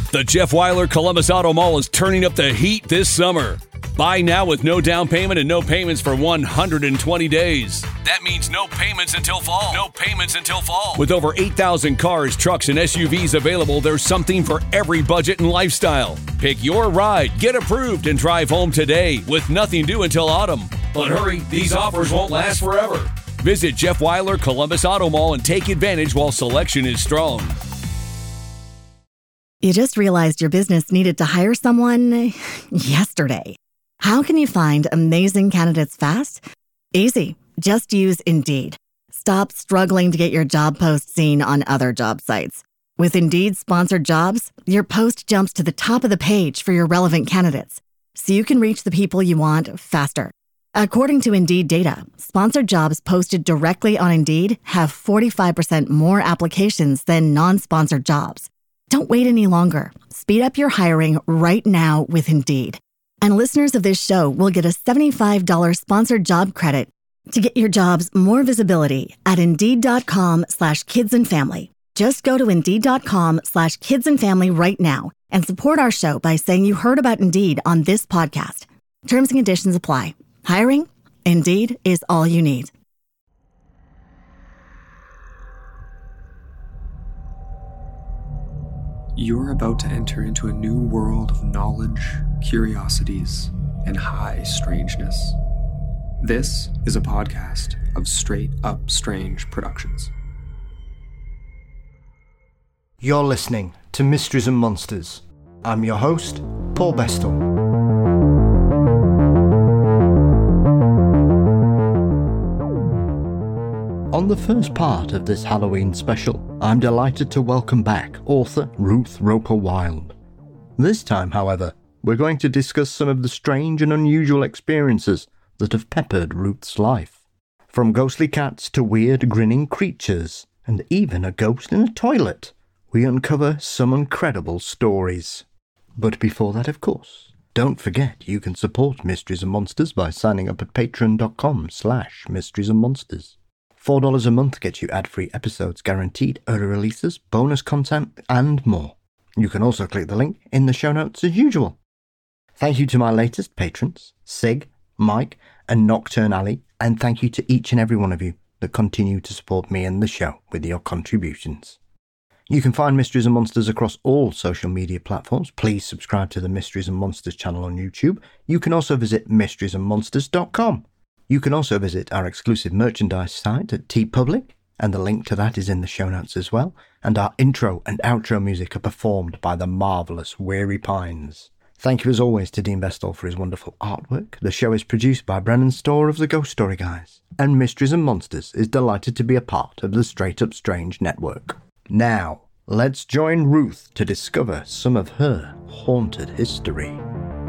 The Jeff Weiler Columbus Auto Mall is turning up the heat this summer. Buy now with no down payment and no payments for 120 days. That means no payments until fall. No payments until fall. With over 8,000 cars, trucks, and SUVs available, there's something for every budget and lifestyle. Pick your ride, get approved, and drive home today with nothing due until autumn. But hurry, these offers won't last forever. Visit Jeff Weiler Columbus Auto Mall and take advantage while selection is strong. You just realized your business needed to hire someone yesterday. How can you find amazing candidates fast? Easy. Just use Indeed. Stop struggling to get your job post seen on other job sites. With Indeed sponsored jobs, your post jumps to the top of the page for your relevant candidates, so you can reach the people you want faster. According to Indeed data, sponsored jobs posted directly on Indeed have 45% more applications than non-sponsored jobs. Don't wait any longer. Speed up your hiring right now with Indeed. And listeners of this show will get a $75 sponsored job credit to get your jobs more visibility at Indeed.com/kidsandfamily. Just go to Indeed.com/kidsandfamily right now and support our show by saying you heard about Indeed on this podcast. Terms and conditions apply. Hiring? Indeed is all you need. You're about to enter into a new world of knowledge, curiosities, and high strangeness. This is a podcast of Straight Up Strange Productions. You're listening to Mysteries and Monsters. I'm your host, Paul Bestel. On the first part of this Halloween special, I'm delighted to welcome back author Ruth Roper Wilde. This time, however, we're going to discuss some of the strange and unusual experiences that have peppered Ruth's life. From ghostly cats to weird grinning creatures, and even a ghost in a toilet, we uncover some incredible stories. But before that, of course, don't forget you can support Mysteries and Monsters by signing up at patreon.com/mystriesandmonsters. $4 a month gets you ad-free episodes guaranteed, early releases, bonus content, and more. You can also click the link in the show notes as usual. Thank you to my latest patrons, Sig, Mike, and Nocturne Alley, and thank you to each and every one of you that continue to support me and the show with your contributions. You can find Mysteries and Monsters across all social media platforms. Please subscribe to the Mysteries and Monsters channel on YouTube. You can also visit mysteriesandmonsters.com. You can also visit our exclusive merchandise site at TeePublic, and the link to that is in the show notes as well, and our intro and outro music are performed by the marvellous Weary Pines. Thank you as always to Dean Bestel for his wonderful artwork. The show is produced by Brennan Storr of the Ghost Story Guys, and Mysteries and Monsters is delighted to be a part of the Straight Up Strange network. Now, let's join Ruth to discover some of her haunted history.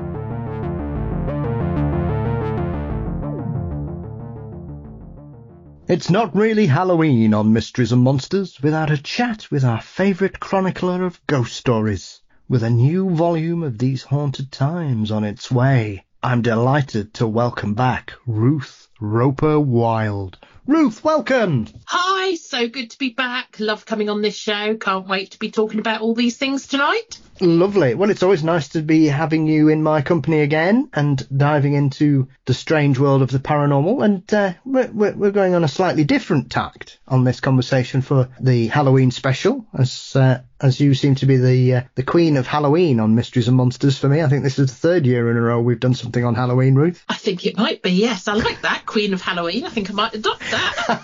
It's not really Halloween on Mysteries and Monsters without a chat with our favourite chronicler of ghost stories, with a new volume of these haunted times on its way. I'm delighted to welcome back Ruth Roper Wilde. Ruth, welcome! Hi, so good to be back. Love coming on this show. Can't wait to be talking about all these things tonight. Lovely. Well, it's always nice to be having you in my company again and diving into the strange world of the paranormal. And we're going on a slightly different tact on this conversation for the Halloween special, as you seem to be the queen of Halloween on Mysteries and Monsters for me. I think this is the third year in a row we've done something on Halloween, Ruth. I think it might be, yes. I like that, Queen of Halloween. I think I might adopt that.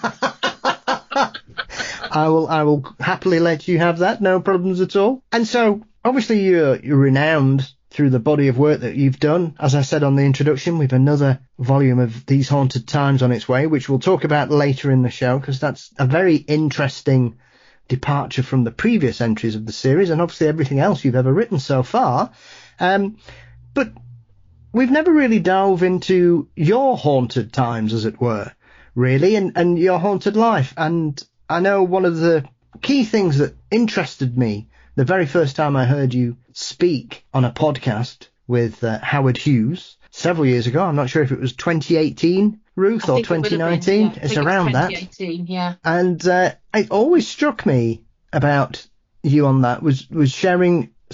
I will happily let you have that, no problems at all. And so, obviously, you're renowned through the body of work that you've done. As I said on the introduction, we've another volume of These Haunted Times on its way, which we'll talk about later in the show, because that's a very interesting departure from the previous entries of the series, and obviously everything else you've ever written so far. But we've never really delved into your haunted times, as it were, really, and your haunted life. And I know one of the key things that interested me the very first time I heard you speak on a podcast with Howard Hughes several years ago. I'm not sure if it was 2018, Ruth, or 2019. It's around that. 2018, yeah. And it always struck me about you on that was sharing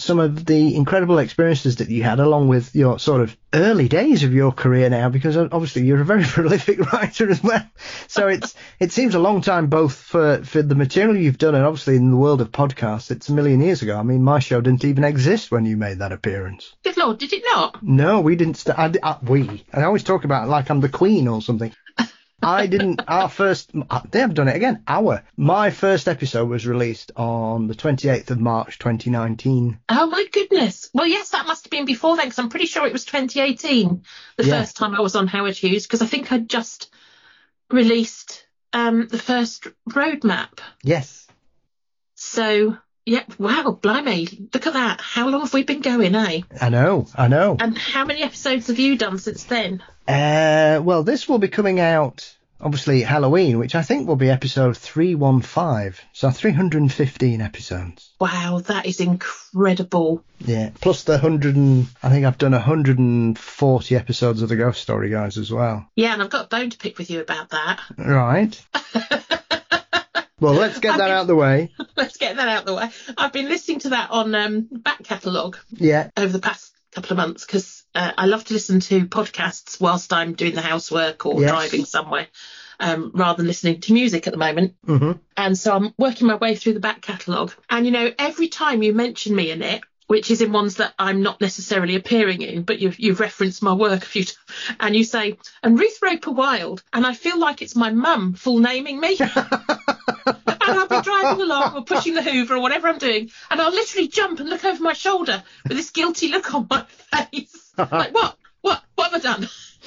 some of the incredible experiences that you had along with your sort of early days of your career now, because obviously you're a very prolific writer as well. So it seems a long time both for the material you've done and obviously in the world of podcasts. It's a million years ago. I mean, my show didn't even exist when you made that appearance. Good Lord, did it not? No, we didn't. I always talk about it like I'm the Queen or something. I didn't. They have done it again. My first episode was released on the 28th of March 2019. Oh my goodness. Well, yes, that must have been before then, because I'm pretty sure it was 2018 the first time I was on Howard Hughes, because I think I'd just released the first roadmap. Yes. So yeah, wow, blimey, look at that. How long have we been going, eh? I know. And how many episodes have you done since then? Well, this will be coming out, obviously, Halloween, which I think will be episode 315. So 315 episodes. Wow, that is incredible. Yeah, plus the I think I've done 140 episodes of the Ghost Story Guys as well. Yeah, and I've got a bone to pick with you about that. Right. Well, let's get that out of the way. Let's get that out of the way. I've been listening to that on back catalogue over the past couple of months, because I love to listen to podcasts whilst I'm doing the housework or driving somewhere, rather than listening to music at the moment. Mm-hmm. And so I'm working my way through the back catalogue. And, you know, every time you mention me in it, which is in ones that I'm not necessarily appearing in, but you've referenced my work a few times, and you say, and Ruth Roper Wilde, and I feel like it's my mum full naming me. And I'll be driving along or pushing the Hoover or whatever I'm doing, and I'll literally jump and look over my shoulder with this guilty look on my face. Like, what have I done?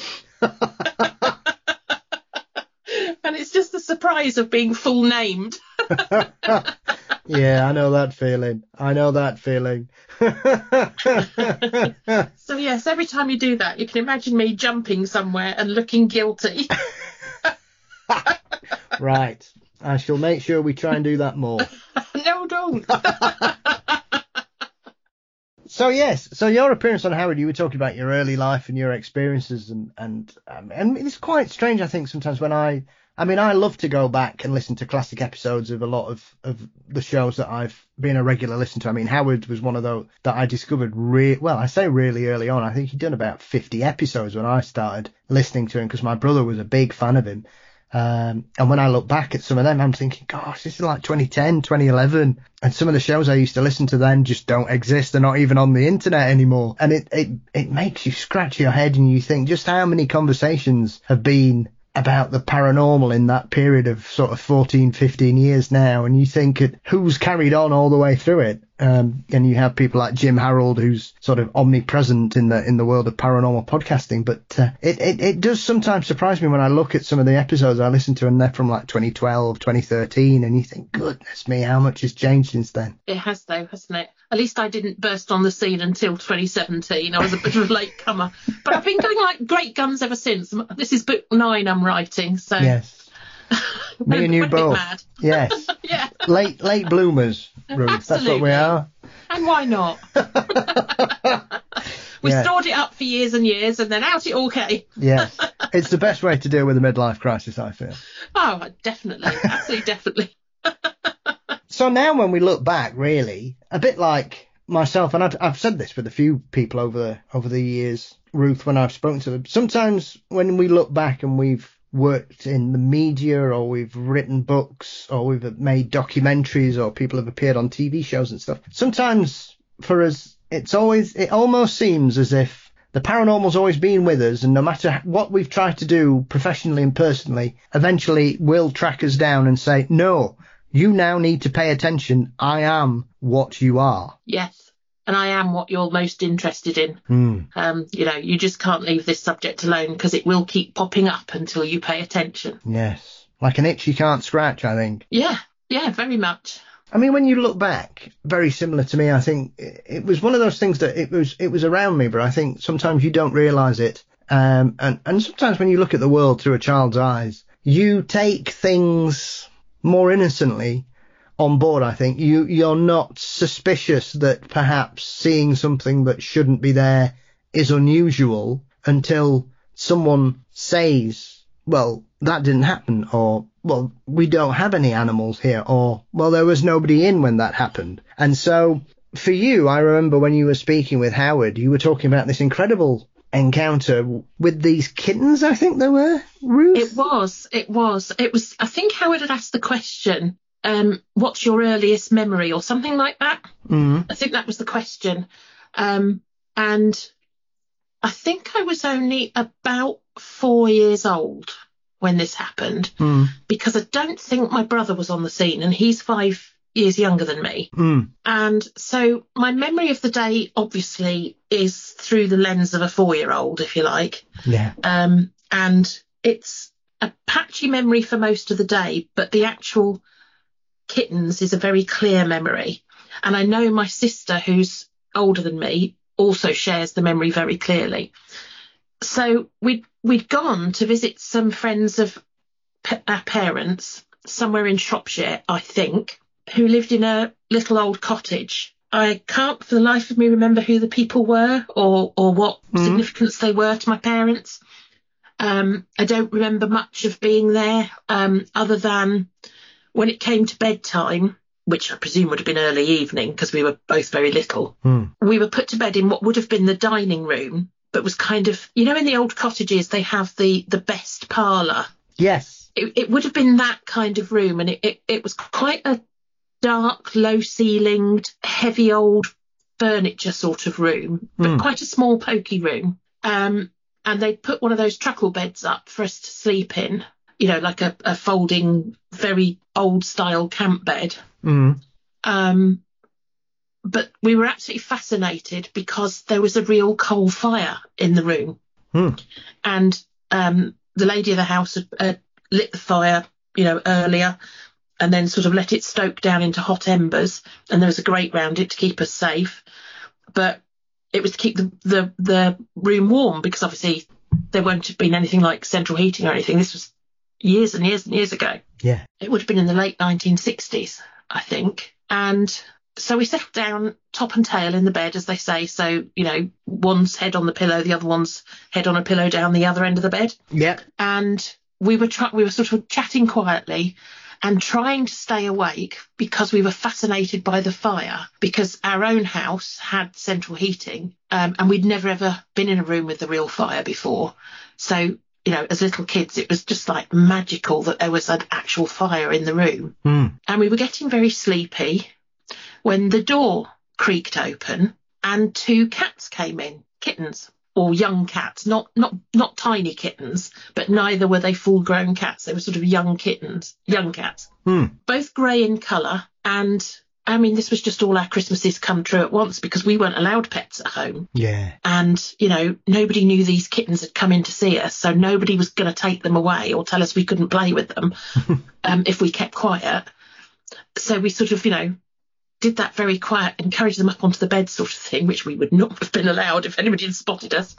And it's just the surprise of being full named. Yeah, I know that feeling. So yes, every time you do that, you can imagine me jumping somewhere and looking guilty. Right. I shall make sure we try and do that more. No, don't. So yes, so your appearance on Howard, you were talking about your early life and your experiences, and it's quite strange, I think, sometimes when I love to go back and listen to classic episodes of a lot of the shows that I've been a regular listener to. I mean, Howard was one of those that I discovered really early on. I think he'd done about 50 episodes when I started listening to him, because my brother was a big fan of him. And when I look back at some of them, I'm thinking, gosh, this is like 2010, 2011. And some of the shows I used to listen to then just don't exist. They're not even on the internet anymore. And it makes you scratch your head and you think just how many conversations have been about the paranormal in that period of sort of 14, 15 years now. And you think who's carried on all the way through it. And you have people like Jim Harold, who's sort of omnipresent in the world of paranormal podcasting. But it does sometimes surprise me when I look at some of the episodes I listen to, and they're from like 2012, 2013, and you think, goodness me, how much has changed since then? It has, though, hasn't it? At least I didn't burst on the scene until 2017. I was a bit of a late comer. But I've been going like great guns ever since. This is book 9 I'm writing, so... Yes. Me and you both. Mad. Yes. Yeah. Late bloomers, Ruth. Absolutely. That's what we are. And why not? We stored it up for years and years, and then out it all came. Yes. It's the best way to deal with a midlife crisis, I feel. Oh, definitely. Absolutely, definitely. So now when we look back, really, a bit like myself, and I've said this with a few people over the years, Ruth, when I've spoken to them, sometimes when we look back and we've worked in the media, or we've written books, or we've made documentaries, or people have appeared on TV shows and stuff, sometimes for us it almost seems as if the paranormal's always been with us, and no matter what we've tried to do professionally and personally, eventually will track us down and say, no, you now need to pay attention. I am what you are. Yes. And I am what you're most interested in. You just can't leave this subject alone, because it will keep popping up until you pay attention. Yes. Like an itch you can't scratch, I think. Yeah, very much. I mean, when you look back, very similar to me, I think it was one of those things that it was around me, but I think sometimes you don't realise it. And sometimes when you look at the world through a child's eyes, you take things more innocently on board. I think you're not suspicious that perhaps seeing something that shouldn't be there is unusual until someone says, well, that didn't happen, or, well, we don't have any animals here, or, well, there was nobody in when that happened. And so for you, I remember when you were speaking with Howard, you were talking about this incredible encounter with these kittens, I think they were, Ruth? It was. I think Howard had asked the question, what's your earliest memory or something like that? Mm. I think that was the question. And I think I was only about 4 years old when this happened, because I don't think my brother was on the scene, and he's 5 years younger than me. And so my memory of the day obviously is through the lens of a 4-year-old, if you like. Yeah. And it's a patchy memory for most of the day, but the actual kittens is a very clear memory. And I know my sister, who's older than me, also shares the memory very clearly. So we'd gone to visit some friends of our parents somewhere in Shropshire, I think, who lived in a little old cottage. I can't for the life of me remember who the people were or what significance they were to my parents. I don't remember much of being there, other than when it came to bedtime, which I presume would have been early evening because we were both very little. We were put to bed in what would have been the dining room, but was kind of, you know, in the old cottages, they have the best parlour. Yes. It would have been that kind of room, and it was quite a dark, low-ceilinged, heavy old furniture sort of room, but quite a small, pokey room. And they'd put one of those truckle beds up for us to sleep in, you know, like a folding, very old-style camp bed. But we were absolutely fascinated because there was a real coal fire in the room. And the lady of the house had lit the fire, you know, earlier, and then sort of let it stoke down into hot embers, and there was a grate round it to keep us safe. But it was to keep the room warm, because obviously there won't have been anything like central heating or anything. This was years and years and years ago. Yeah. It would have been in the late 1960s, I think. And so we settled down top and tail in the bed, as they say. So, you know, one's head on the pillow, the other one's head on a pillow down the other end of the bed. Yeah. And we were sort of chatting quietly and trying to stay awake because we were fascinated by the fire, because our own house had central heating, and we'd never ever been in a room with the real fire before. So, you know, as little kids, it was just like magical that there was an actual fire in the room. And we were getting very sleepy when the door creaked open and 2 cats came in, kittens, or young cats, not tiny kittens, but neither were they full-grown cats. They were sort of young cats, both grey in colour. And I mean, this was just all our Christmases come true at once, because we weren't allowed pets at home. Yeah. And, you know, nobody knew these kittens had come in to see us, so nobody was going to take them away or tell us we couldn't play with them if we kept quiet. So we sort of, you know, did that very quiet, encouraged them up onto the bed sort of thing, which we would not have been allowed if anybody had spotted us.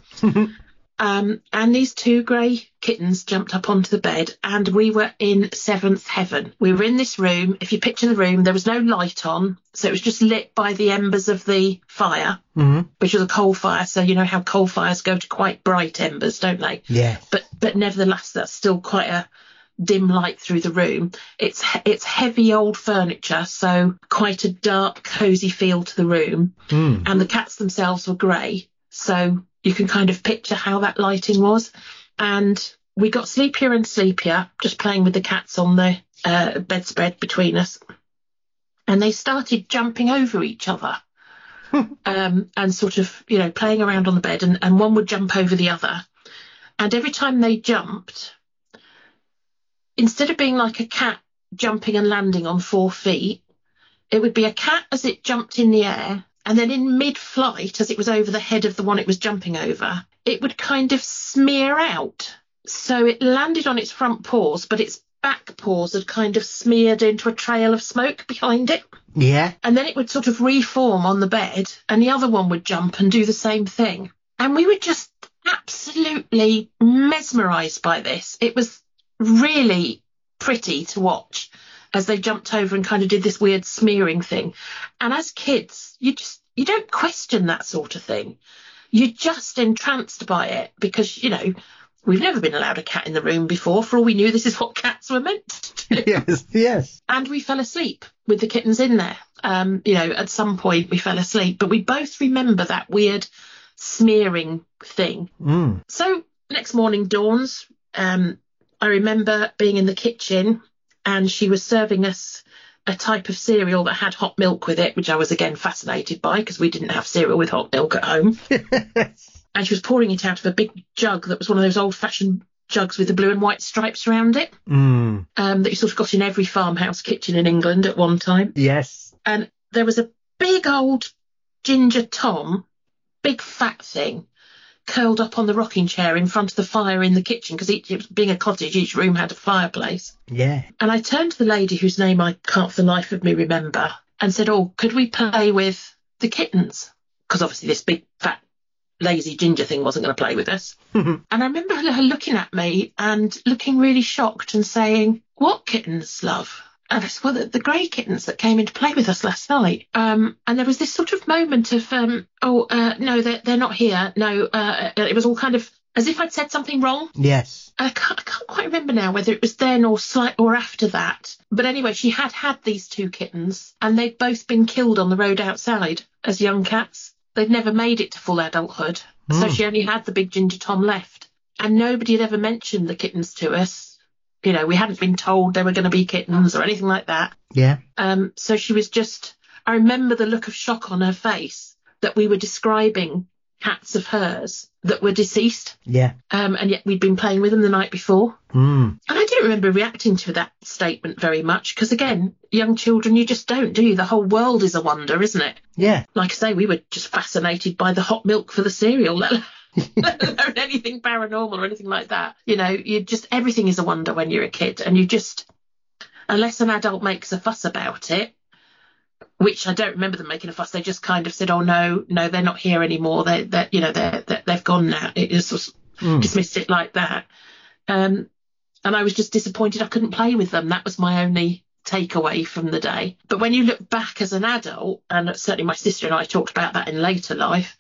And these 2 grey kittens jumped up onto the bed, and we were in 7th heaven. We were in this room. If you picture the room, there was no light on, so it was just lit by the embers of the fire, which was a coal fire. So you know how coal fires go to quite bright embers, don't they? Yeah. But nevertheless, that's still quite a dim light through the room. It's heavy old furniture, so quite a dark, cosy feel to the room. And the cats themselves were grey, so you can kind of picture how that lighting was. And we got sleepier and sleepier, just playing with the cats on the bedspread between us. And they started jumping over each other and sort of, you know, playing around on the bed, and one would jump over the other. And every time they jumped, instead of being like a cat jumping and landing on 4 feet, it would be a cat as it jumped in the air, and then in mid-flight, as it was over the head of the one it was jumping over, it would kind of smear out. So it landed on its front paws, but its back paws had kind of smeared into a trail of smoke behind it. Yeah. And then it would sort of reform on the bed, and the other one would jump and do the same thing. And we were just absolutely mesmerised by this. It was really pretty to watch as they jumped over and kind of did this weird smearing thing. And as kids, you don't question that sort of thing. You're just entranced by it because, you know, we've never been allowed a cat in the room before. For all we knew, this is what cats were meant to do. Yes. And we fell asleep with the kittens in there. At some point we fell asleep, but we both remember that weird smearing thing. So next morning dawns. I remember being in the kitchen and she was serving us a type of cereal that had hot milk with it, which I was again fascinated by because we didn't have cereal with hot milk at home. And she was pouring it out of a big jug that was one of those old-fashioned jugs with the blue and white stripes around it, that you sort of got in every farmhouse kitchen in England at one time. Yes. And there was a big old ginger Tom, big fat thing, curled up on the rocking chair in front of the fire in the kitchen, because being a cottage, each room had a fireplace. Yeah. And I turned to the lady whose name I can't for the life of me remember and said, "Oh, could we play with the kittens?" Because obviously this big fat lazy ginger thing wasn't going to play with us. And I remember her looking at me and looking really shocked and saying, "What kittens, love?" And I said, "Well, the grey kittens that came in to play with us last night." And there was this sort of moment of, no, they're not here. No, it was all kind of as if I'd said something wrong. Yes. I can't quite remember now whether it was then or after that. But anyway, she had these two kittens and they'd both been killed on the road outside as young cats. They'd never made it to full adulthood. So she only had the big ginger Tom left. And nobody had ever mentioned the kittens to us. You know, we hadn't been told they were going to be kittens or anything like that. Yeah. So she was I remember the look of shock on her face that we were describing cats of hers that were deceased. Yeah. And yet we'd been playing with them the night before. And I don't remember reacting to that statement very much because, again, young children, you just don't, do you? The whole world is a wonder, isn't it? Yeah. Like I say, we were just fascinated by the hot milk for the cereal, let alone anything paranormal or anything like that. You know, everything is a wonder when you're a kid, and you just, unless an adult makes a fuss about it, which I don't remember them making a fuss. They just kind of said, "Oh no, they're not here anymore. They've gone now." It just dismissed it like that. And I was just disappointed I couldn't play with them. That was my only takeaway from the day. But when you look back as an adult, and certainly my sister and I talked about that in later life,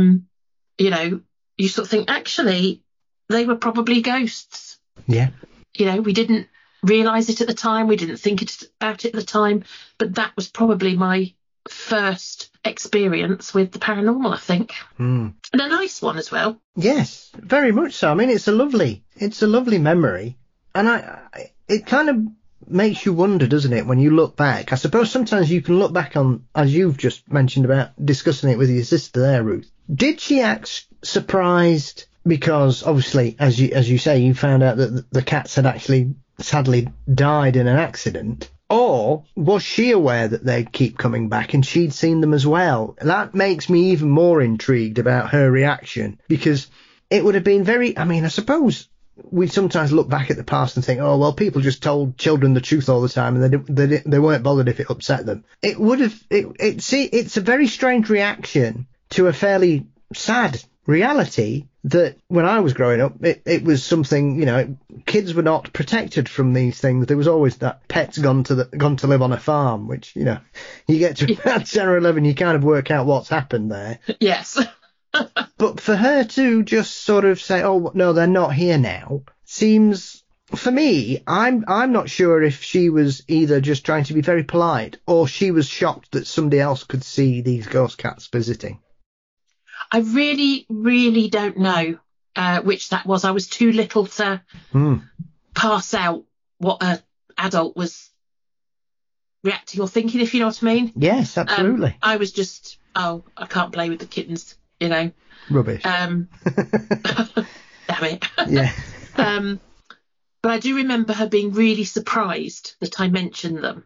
you know, you sort of think, actually, they were probably ghosts. Yeah. You know, we didn't realise it at the time. We didn't think about it at the time. But that was probably my first experience with the paranormal, I think. And a nice one as well. Yes, very much so. I mean, it's a lovely memory. And it kind of makes you wonder, doesn't it, when you look back? I suppose sometimes you can look back on, as you've just mentioned about discussing it with your sister there, Ruth. Did she act surprised because, obviously, as you say, you found out that the cats had actually sadly died in an accident? Or was she aware that they'd keep coming back and she'd seen them as well? That makes me even more intrigued about her reaction, because it would have been I suppose we sometimes look back at the past and think, oh, well, people just told children the truth all the time and they weren't bothered if it upset them. It's a very strange reaction to a fairly sad reality that when I was growing up, it was something, you know, kids were not protected from these things. There was always that pet's gone to live on a farm, which, you know, you get to about 10 or 11, you kind of work out what's happened there. Yes. But for her to just sort of say, oh, no, they're not here now, seems, for me, I'm not sure if she was either just trying to be very polite or she was shocked that somebody else could see these ghost cats visiting. I really, really don't know which that was. I was too little to pass out what an adult was reacting or thinking, if you know what I mean. Yes, absolutely. I was just, I can't play with the kittens, you know. Rubbish. Damn it. Yeah. But I do remember her being really surprised that I mentioned them.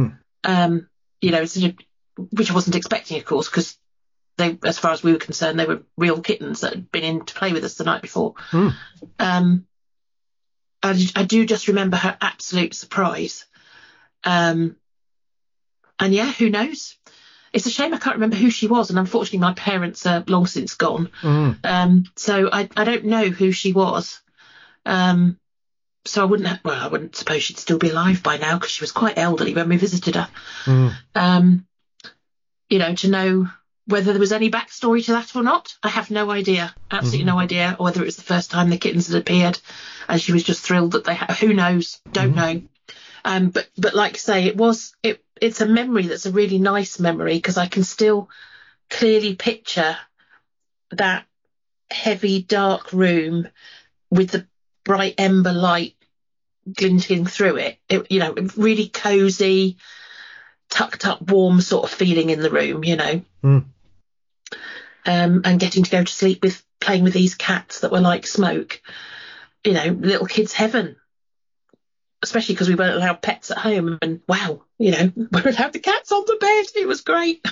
You know, which I wasn't expecting, of course, because they, as far as we were concerned, they were real kittens that had been in to play with us the night before. I do just remember her absolute surprise. And yeah, who knows? It's a shame I can't remember who she was, and unfortunately my parents are long since gone. So I don't know who she was. So I wouldn't suppose she'd still be alive by now, because she was quite elderly when we visited her. You know, to know whether there was any backstory to that or not, I have no idea. Absolutely no idea. Or whether it was the first time the kittens had appeared and she was just thrilled that they had. Who knows? Don't know. But like I say, it's a memory that's a really nice memory, because I can still clearly picture that heavy, dark room with the bright ember light glinting through it. Really cosy, tucked up, warm sort of feeling in the room, and getting to go to sleep with playing with these cats that were like smoke, little kids' heaven, especially because we weren't allowed pets at home. And wow, we're allowed the cats on the bed. It was great.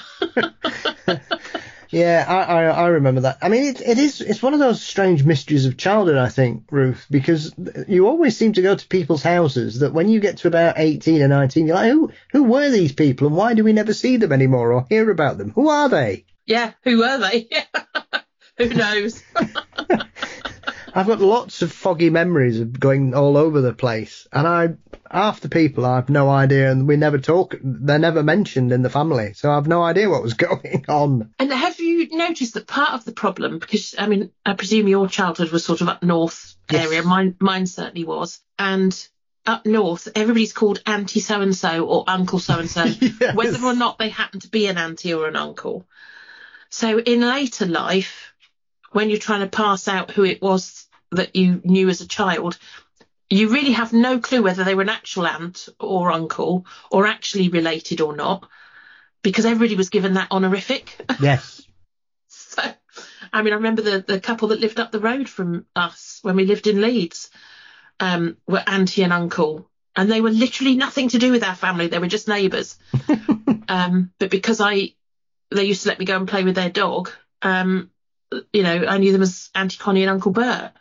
Yeah, I remember that. I mean, it's one of those strange mysteries of childhood, I think, Ruth, because you always seem to go to people's houses that when you get to about 18 or 19, you're like, who were these people and why do we never see them anymore or hear about them? Who are they? Yeah, who were they? Who knows? I've got lots of foggy memories of going all over the place, and half the people I've no idea, and we never talk. They're never mentioned in the family, so I've no idea what was going on. And have you noticed that part of the problem, because I mean, I presume your childhood was sort of up north area, yes. Mine certainly was, and up north everybody's called Auntie so and so or Uncle so and so, yes. Whether or not they happen to be an auntie or an uncle. So in later life, when you're trying to pass out who it was that you knew as a child, you really have no clue whether they were an actual aunt or uncle or actually related or not, because everybody was given that honorific. Yes. So, I mean, I remember the couple that lived up the road from us when we lived in Leeds were auntie and uncle, and they were literally nothing to do with our family. They were just neighbours. But because they used to let me go and play with their dog, I knew them as Auntie Connie and Uncle Bert.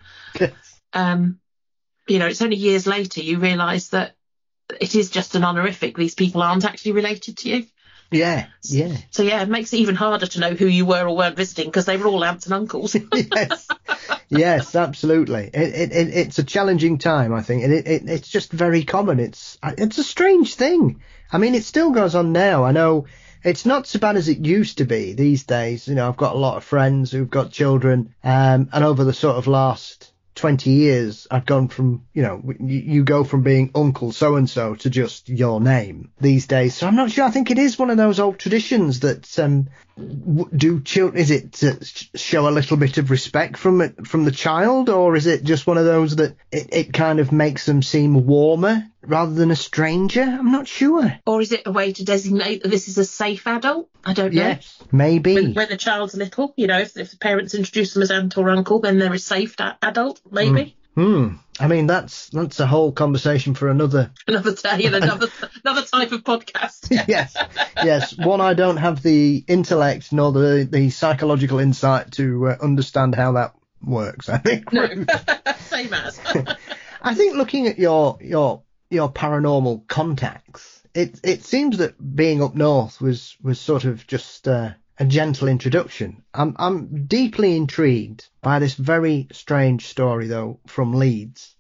It's only years later you realise that it is just an honorific. These people aren't actually related to you. Yeah. So yeah, it makes it even harder to know who you were or weren't visiting, because they were all aunts and uncles. Yes, absolutely. It's a challenging time, I think, and it's just very common. It's a strange thing. I mean, it still goes on now. I know it's not so bad as it used to be these days. I've got a lot of friends who've got children, and over the sort of last 20 years, I've gone from, you go from being Uncle so-and-so to just your name these days. So I'm not sure. I think it is one of those old traditions that do children, is it to show a little bit of respect from the child, or is it just one of those that it kind of makes them seem warmer rather than a stranger? I'm not sure. Or is it a way to designate that this is a safe adult? I don't know. Yes, maybe. When the child's little, if the parents introduce them as aunt or uncle, then they're a safe adult, maybe. I mean, that's a whole conversation for another day and another type of podcast. Yes. One, I don't have the intellect nor the psychological insight to understand how that works, I think. No, same as. I think looking at your paranormal contacts, it seems that being up north was sort of just a gentle introduction. I'm deeply intrigued by this very strange story, though, from Leeds,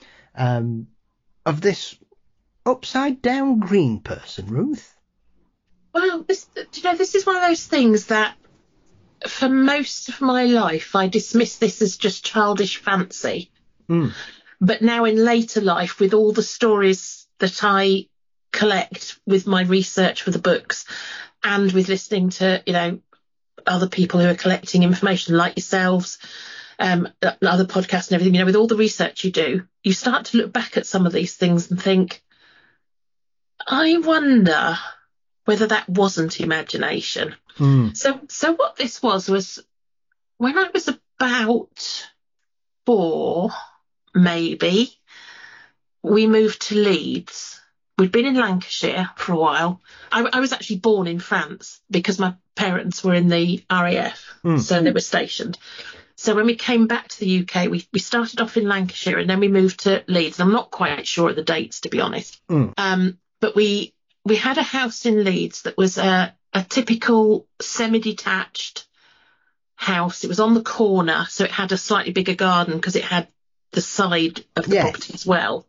of this upside down green person, Ruth. Well, this is one of those things that for most of my life I dismissed this as just childish fancy. But now in later life, with all the stories that I collect with my research for the books, and with listening to, other people who are collecting information like yourselves, other podcasts and everything, with all the research you do, you start to look back at some of these things and think, I wonder whether that wasn't imagination. So what this was when I was about 4, maybe, we moved to Leeds. We'd been in Lancashire for a while. I was actually born in France because my parents were in the RAF, so they were stationed. So when we came back to the UK, we started off in Lancashire and then we moved to Leeds. I'm not quite sure of the dates, to be honest. But we had a house in Leeds that was a typical semi-detached house. It was on the corner, so it had a slightly bigger garden because it had the side of the property as well.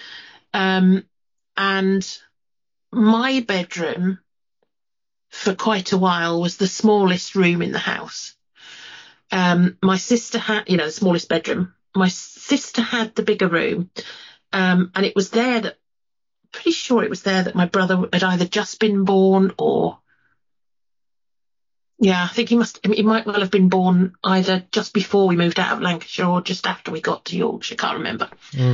And my bedroom for quite a while was the smallest room in the house. My sister had, the smallest bedroom. My sister had the bigger room. And it was there that pretty sure it was there that my brother had either just been born or... Yeah, I think he might well have been born either just before we moved out of Lancashire or just after we got to Yorkshire, can't remember.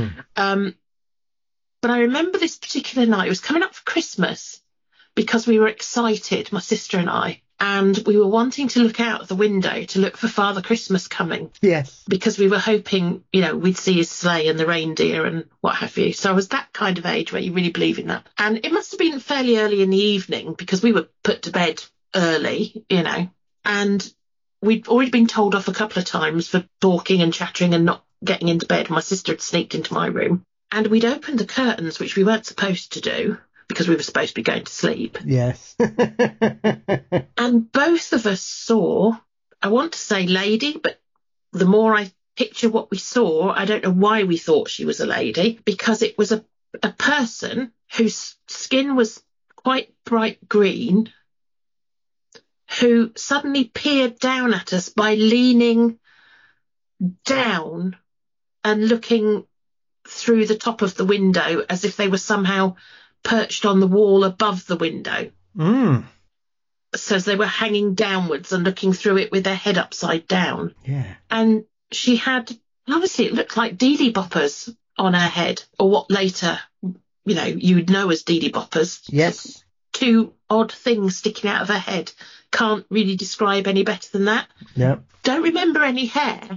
But I remember this particular night, it was coming up for Christmas because we were excited, my sister and we were wanting to look out of the window to look for Father Christmas coming. Yes. Because we were hoping, we'd see his sleigh and the reindeer and what have you. So I was that kind of age where you really believe in that. And it must have been fairly early in the evening because we were put to bed early, and we'd already been told off a couple of times for talking and chattering and not getting into bed. My sister had sneaked into my room and we'd opened the curtains, which we weren't supposed to do because we were supposed to be going to sleep. Yes. And both of us saw, I want to say lady, but the more I picture what we saw, I don't know why we thought she was a lady, because it was a person whose skin was quite bright green, who suddenly peered down at us by leaning down and looking through the top of the window as if they were somehow perched on the wall above the window. So they were hanging downwards and looking through it with their head upside down. Yeah. And she had, obviously it looked like Dee Dee boppers on her head, or what later, you would know as Dee Dee boppers. Yes. Two odd things sticking out of her head. Can't really describe any better than that. Yeah. Don't remember any hair.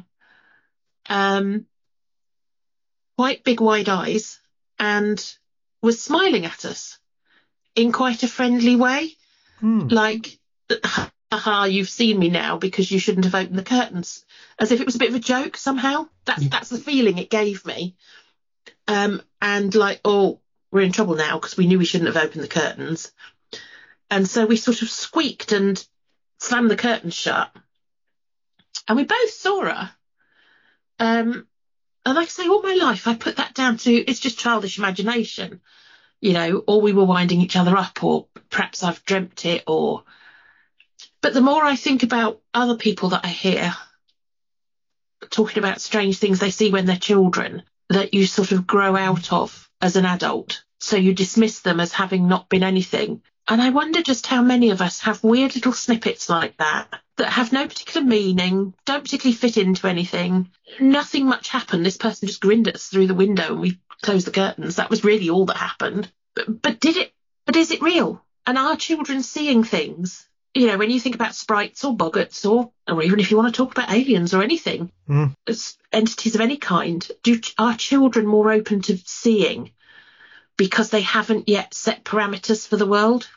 Quite big wide eyes, and was smiling at us in quite a friendly way. Like, haha, you've seen me now because you shouldn't have opened the curtains. As if it was a bit of a joke somehow. That's the feeling it gave me. And like, oh, we're in trouble now because we knew we shouldn't have opened the curtains. And so we sort of squeaked and slammed the curtains shut. And we both saw her. And like I say, all my life, I put that down to, it's just childish imagination, or we were winding each other up, or perhaps I've dreamt it, but the more I think about other people that I hear talking about strange things they see when they're children, that you sort of grow out of as an adult. So you dismiss them as having not been anything. And I wonder just how many of us have weird little snippets like that have no particular meaning, don't particularly fit into anything. Nothing much happened. This person just grinned at us through the window and we closed the curtains. That was really all that happened. But is it real? And are children seeing things? When you think about sprites or boggarts or even if you want to talk about aliens or anything, entities of any kind, are children more open to seeing because they haven't yet set parameters for the world?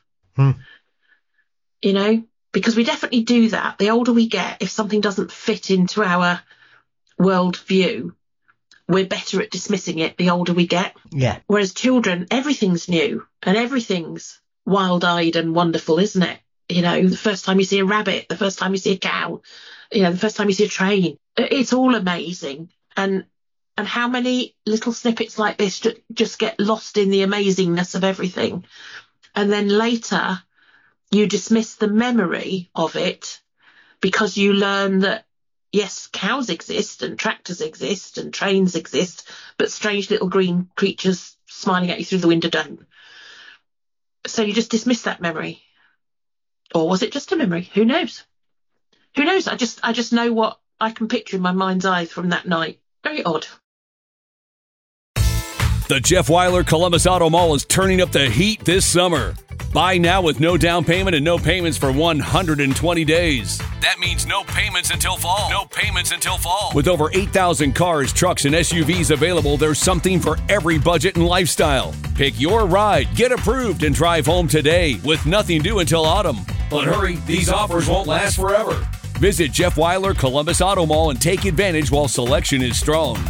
Because we definitely do that. The older we get, if something doesn't fit into our world view, we're better at dismissing it the older we get. Yeah. Whereas children, everything's new and everything's wild-eyed and wonderful, isn't it? The first time you see a rabbit, the first time you see a cow, the first time you see a train, it's all amazing. And how many little snippets like this just get lost in the amazingness of everything. And then later you dismiss the memory of it because you learn that, yes, cows exist and tractors exist and trains exist, but strange little green creatures smiling at you through the window don't. So you just dismiss that memory. Or was it just a memory? Who knows? Who knows? I just know what I can picture in my mind's eye from that night. Very odd. The Jeff Wyler Columbus Auto Mall is turning up the heat this summer. Buy now with no down payment and no payments for 120 days. That means no payments until fall. No payments until fall. With over 8,000 cars, trucks, and SUVs available, there's something for every budget and lifestyle. Pick your ride, get approved, and drive home today with nothing due until autumn. But hurry, these offers won't last forever. Visit Jeff Wyler Columbus Auto Mall and take advantage while selection is strong.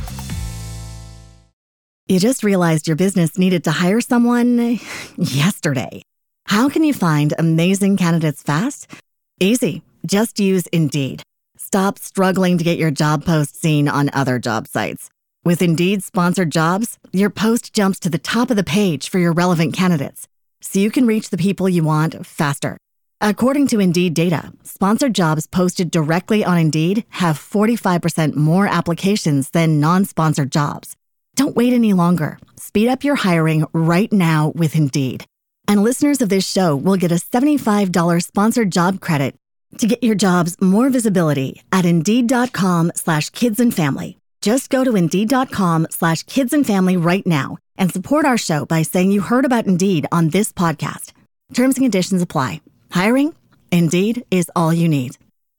You just realized your business needed to hire someone yesterday. How can you find amazing candidates fast? Easy. Just use Indeed. Stop struggling to get your job post seen on other job sites. With Indeed sponsored jobs, your post jumps to the top of the page for your relevant candidates, so you can reach the people you want faster. According to Indeed data, sponsored jobs posted directly on Indeed have 45% more applications than non-sponsored jobs. Don't wait any longer. Speed up your hiring right now with Indeed. And listeners of this show will get a $75 sponsored job credit to get your jobs more visibility at Indeed.com/kidsandfamily. Just go to Indeed.com/kidsandfamily right now and support our show by saying you heard about Indeed on this podcast. Terms and conditions apply. Hiring? Indeed is all you need.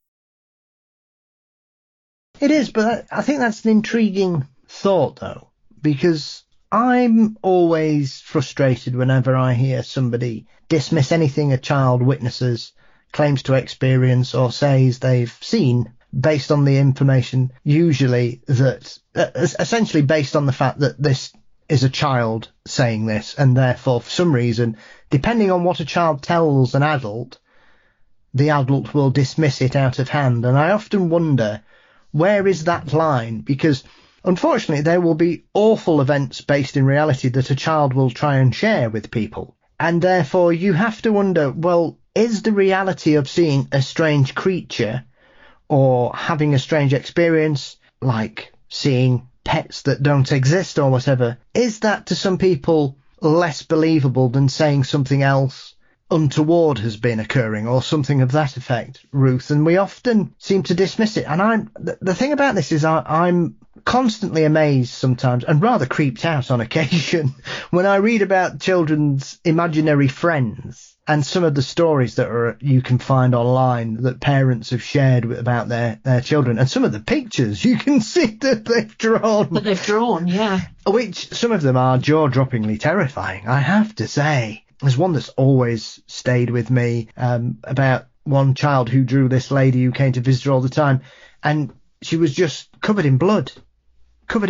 It is, but I think that's an intriguing thought, though, because I'm always frustrated whenever I hear somebody dismiss anything a child witnesses, claims to experience, or says they've seen based on the information, usually that, essentially based on the fact that this is a child saying this, and therefore, for some reason, depending on what a child tells an adult, the adult will dismiss it out of hand. And I often wonder, where is that line? Because unfortunately, there will be awful events based in reality that a child will try and share with people. And therefore, you have to wonder, well, is the reality of seeing a strange creature or having a strange experience, like seeing pets that don't exist or whatever, is that to some people less believable than saying something else untoward has been occurring or something of that effect, Ruth? And we often seem to dismiss it. And the thing about this is I'm constantly amazed sometimes, and rather creeped out on occasion, when I read about children's imaginary friends and some of the stories that you can find online that parents have shared about their children, and some of the pictures you can see that they've drawn. That they've drawn, yeah. Which some of them are jaw-droppingly terrifying, I have to say. There's one that's always stayed with me, about one child who drew this lady who came to visit her all the time, and she was just covered in blood. But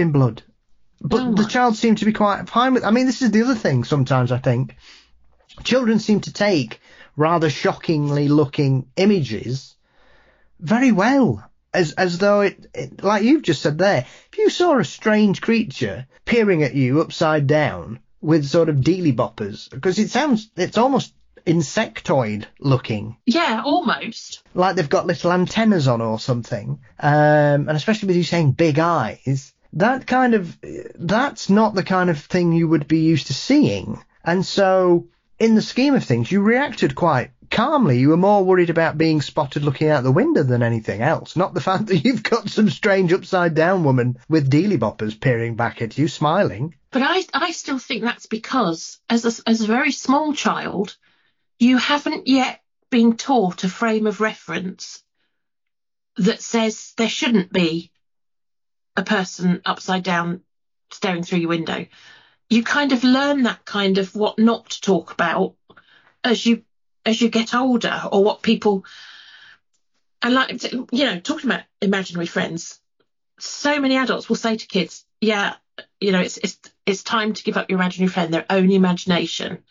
the child seemed to be quite fine with. I mean, this is the other thing sometimes, I think. Children seem to take rather shockingly looking images very well, as though it, like you've just said there, if you saw a strange creature peering at you upside down with sort of dealy boppers, because it's almost insectoid looking. Yeah, almost. Like they've got little antennas on or something. And especially with you saying big eyes, that's not the kind of thing you would be used to seeing. And so, in the scheme of things, you reacted quite calmly. You were more worried about being spotted looking out the window than anything else, not the fact that you've got some strange upside-down woman with dealy boppers peering back at you, smiling. But I still think that's because, as a very small child, you haven't yet been taught a frame of reference that says there shouldn't be a person upside down staring through your window. You kind of learn that kind of what not to talk about as you get older, or what people, and like, you know, talking about imaginary friends, so many adults will say to kids, yeah, you know, it's time to give up your imaginary friend, their own imagination.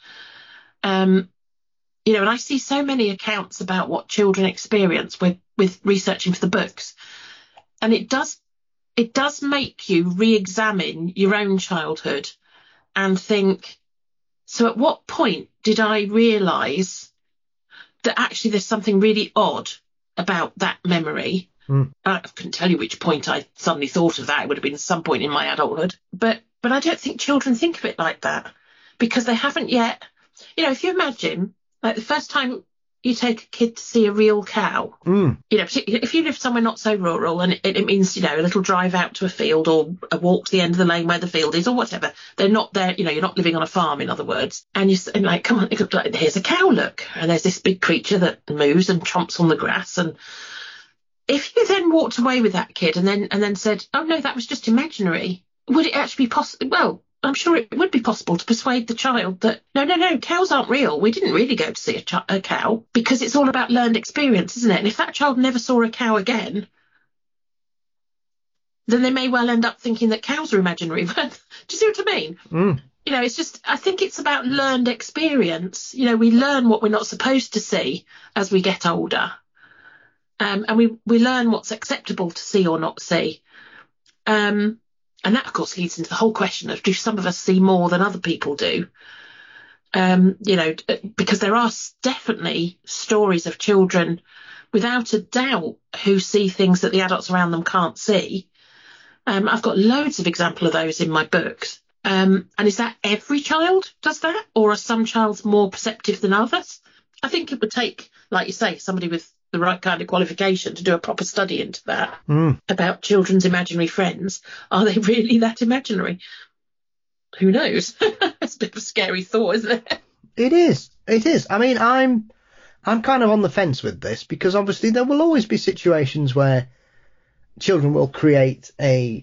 You know, and I see so many accounts about what children experience with researching for the books, and it does make you re-examine your own childhood and think, so at what point did I realise that actually there's something really odd about that memory? I couldn't tell you which point I suddenly thought of that. It would have been some point in my adulthood. But I don't think children think of it like that, because they haven't yet. You know, if you imagine, like, the first time you take a kid to see a real cow, you know, particularly if you live somewhere not so rural, and it means, you know, a little drive out to a field or a walk to the end of the lane where the field is or whatever. They're not there, you know, you're not living on a farm, in other words. And you're like, come on, like, here's a cow, look. And there's this big creature that moves and chomps on the grass. And if you then walked away with that kid and then said, oh no, that was just imaginary, would it actually be possible? Well, I'm sure it would be possible to persuade the child that, no, cows aren't real. We didn't really go to see a cow, because it's all about learned experience, isn't it? And if that child never saw a cow again, then they may well end up thinking that cows are imaginary. Do you see what I mean? You know, it's just, I think it's about learned experience. You know, we learn what we're not supposed to see as we get older. And we learn what's acceptable to see or not see. And that, of course, leads into the whole question of, do some of us see more than other people do? You know, because there are definitely stories of children, without a doubt, who see things that the adults around them can't see. I've got loads of examples of those in my books. And is that every child does that? Or are some childs more perceptive than others? I think it would take, like you say, somebody with the right kind of qualification to do a proper study into that, about children's imaginary friends. Are they really that imaginary? Who knows? It's a bit of a scary thought, isn't it? It is. It is. I mean, I'm kind of on the fence with this, because obviously there will always be situations where children will create a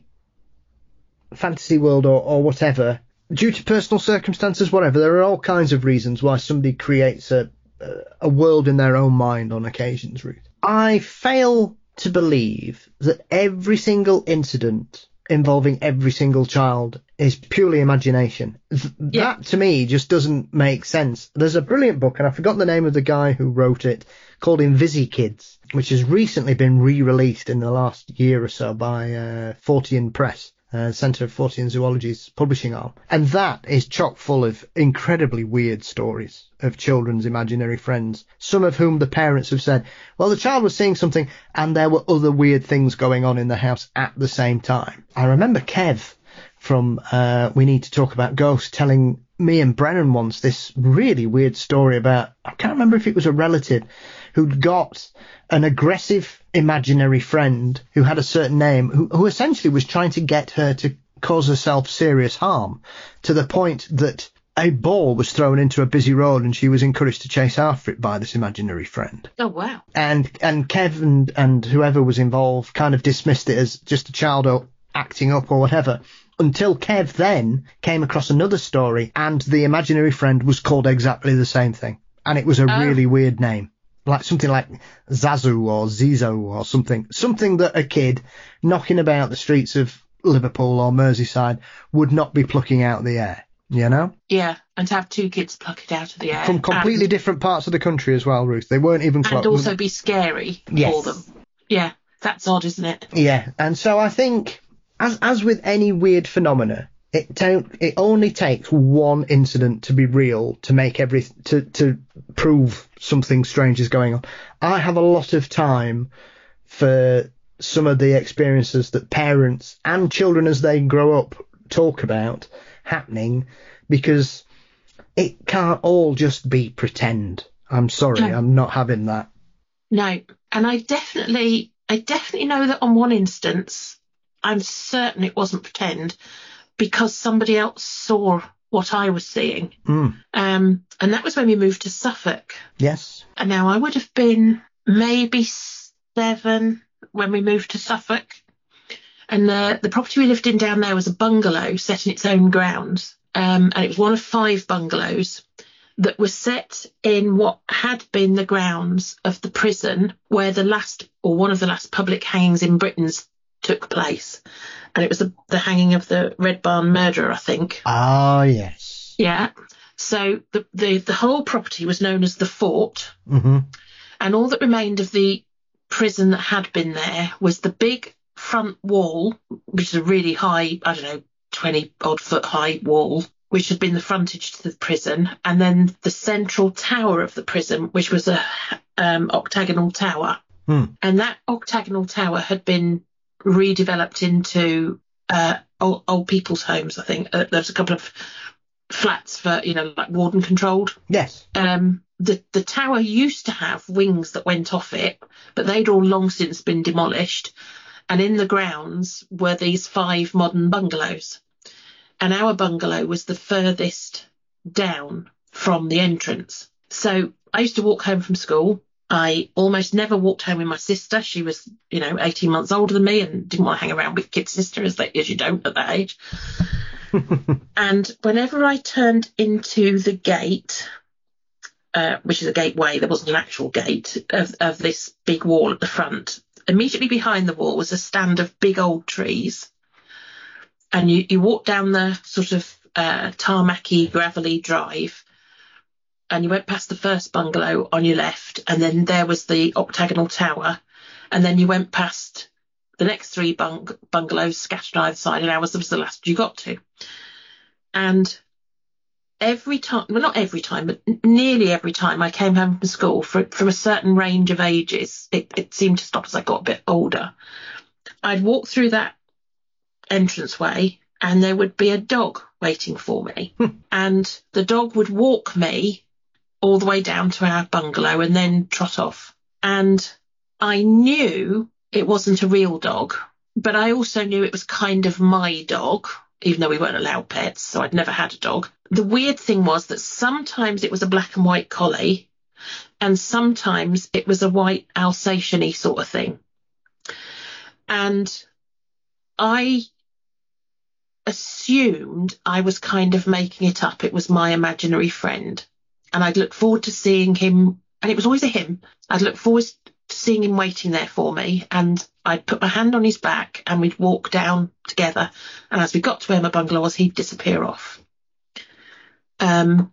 fantasy world or whatever due to personal circumstances, whatever. There are all kinds of reasons why somebody creates a world in their own mind on occasions, Ruth. I fail to believe that every single incident involving every single child is purely imagination. That to me just doesn't make sense. There's a brilliant book, and I forgot the name of the guy who wrote it, called Invisikids, which has recently been re-released in the last year or so by Fortean Press, Centre of Fortean Zoology's publishing arm. And that is chock full of incredibly weird stories of children's imaginary friends, some of whom the parents have said, well, the child was seeing something and there were other weird things going on in the house at the same time. I remember Kev from We Need to Talk About Ghosts telling me and Brennan once this really weird story about, I can't remember if it was a relative who'd got an aggressive imaginary friend who had a certain name, who essentially was trying to get her to cause herself serious harm, to the point that a ball was thrown into a busy road and she was encouraged to chase after it by this imaginary friend. Oh, wow. And Kev and whoever was involved kind of dismissed it as just a child acting up or whatever, until Kev then came across another story and the imaginary friend was called exactly the same thing. And it was a really weird name. Like something like Zazu or Zizo or something that a kid knocking about the streets of Liverpool or Merseyside would not be plucking out of the air, you know? Yeah, and to have two kids pluck it out of the air. From completely different parts of the country as well, Ruth. They weren't even close. And also be scary for them. Yeah, that's odd, isn't it? Yeah, and so I think, as with any weird phenomena, it only takes one incident to be real to make to prove something strange is going on. I have a lot of time for some of the experiences that parents and children as they grow up talk about happening, because it can't all just be pretend. I'm sorry, I'm not having that. No, and I definitely know that on one instance, I'm certain it wasn't pretend, because somebody else saw what I was seeing. And that was when we moved to Suffolk. Yes. And now I would have been maybe 7 when we moved to Suffolk. And the property we lived in down there was a bungalow set in its own grounds. And it was one of 5 bungalows that was set in what had been the grounds of the prison where one of the last public hangings in Britain took place. And it was the hanging of the Red Barn murderer, I think. Ah, yes. Yeah. So the whole property was known as the Fort. Mm-hmm. And all that remained of the prison that had been there was the big front wall, which is a really high, 20-odd foot high wall, which had been the frontage to the prison. And then the central tower of the prison, which was a octagonal tower. And that octagonal tower had been redeveloped into old people's homes, I think. There's a couple of flats for, like warden controlled. Yes. The tower used to have wings that went off it, but they'd all long since been demolished. And in the grounds were these 5 modern bungalows. And our bungalow was the furthest down from the entrance. So I used to walk home from school. I almost never walked home with my sister. She was, 18 months older than me and didn't want to hang around with kid sister as you don't at that age. And whenever I turned into the gate, which is a gateway, there wasn't an actual gate, of this big wall at the front, immediately behind the wall was a stand of big old trees. And you walk down the sort of tarmacy, gravelly drive, and you went past the first bungalow on your left, and then there was the octagonal tower, and then you went past the next 3 bungalows scattered on either side, and ours was the last you got to. And every time, well, not every time, but nearly every time I came home from school from a certain range of ages, it seemed to stop as I got a bit older. I'd walk through that entranceway and there would be a dog waiting for me. And the dog would walk me all the way down to our bungalow and then trot off. And I knew it wasn't a real dog, but I also knew it was kind of my dog, even though we weren't allowed pets, so I'd never had a dog. The weird thing was that sometimes it was a black and white collie and sometimes it was a white Alsatian-y sort of thing. And I assumed I was kind of making it up. It was my imaginary friend. And I'd look forward to seeing him, and it was always a him. I'd look forward to seeing him waiting there for me, and I'd put my hand on his back and we'd walk down together. And as we got to where my bungalow was, he'd disappear off. And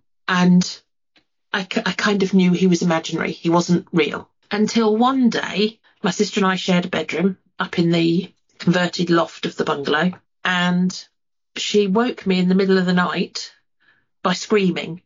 I kind of knew he was imaginary. He wasn't real. Until one day, my sister and I shared a bedroom up in the converted loft of the bungalow, and she woke me in the middle of the night by screaming.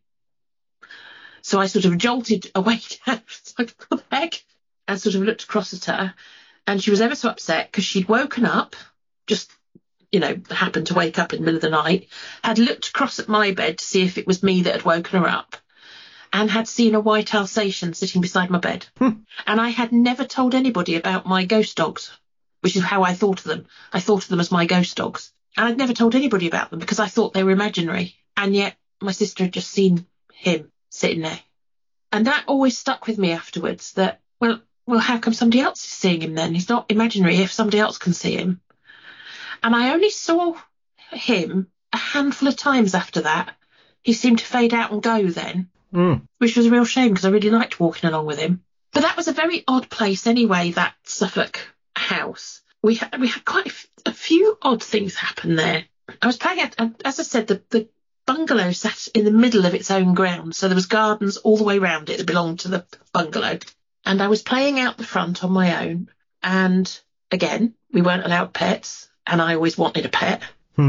So I sort of jolted awake, like, what the heck? And sort of looked across at her, and she was ever so upset because she'd woken up, just, happened to wake up in the middle of the night, had looked across at my bed to see if it was me that had woken her up, and had seen a white Alsatian sitting beside my bed. And I had never told anybody about my ghost dogs, which is how I thought of them. I thought of them as my ghost dogs. And I'd never told anybody about them because I thought they were imaginary. And yet my sister had just seen him sitting there. And that always stuck with me afterwards, that, well, how come somebody else is seeing him then? He's not imaginary if somebody else can see him. And I only saw him a handful of times after that. He seemed to fade out and go then, which was a real shame because I really liked walking along with him. But that was a very odd place anyway, that Suffolk house. We had quite a few odd things happen there. I was playing as I said, the bungalow sat in the middle of its own ground, so there was gardens all the way around it that belonged to the bungalow. And I was playing out the front on my own, and again, we weren't allowed pets, and I always wanted a pet.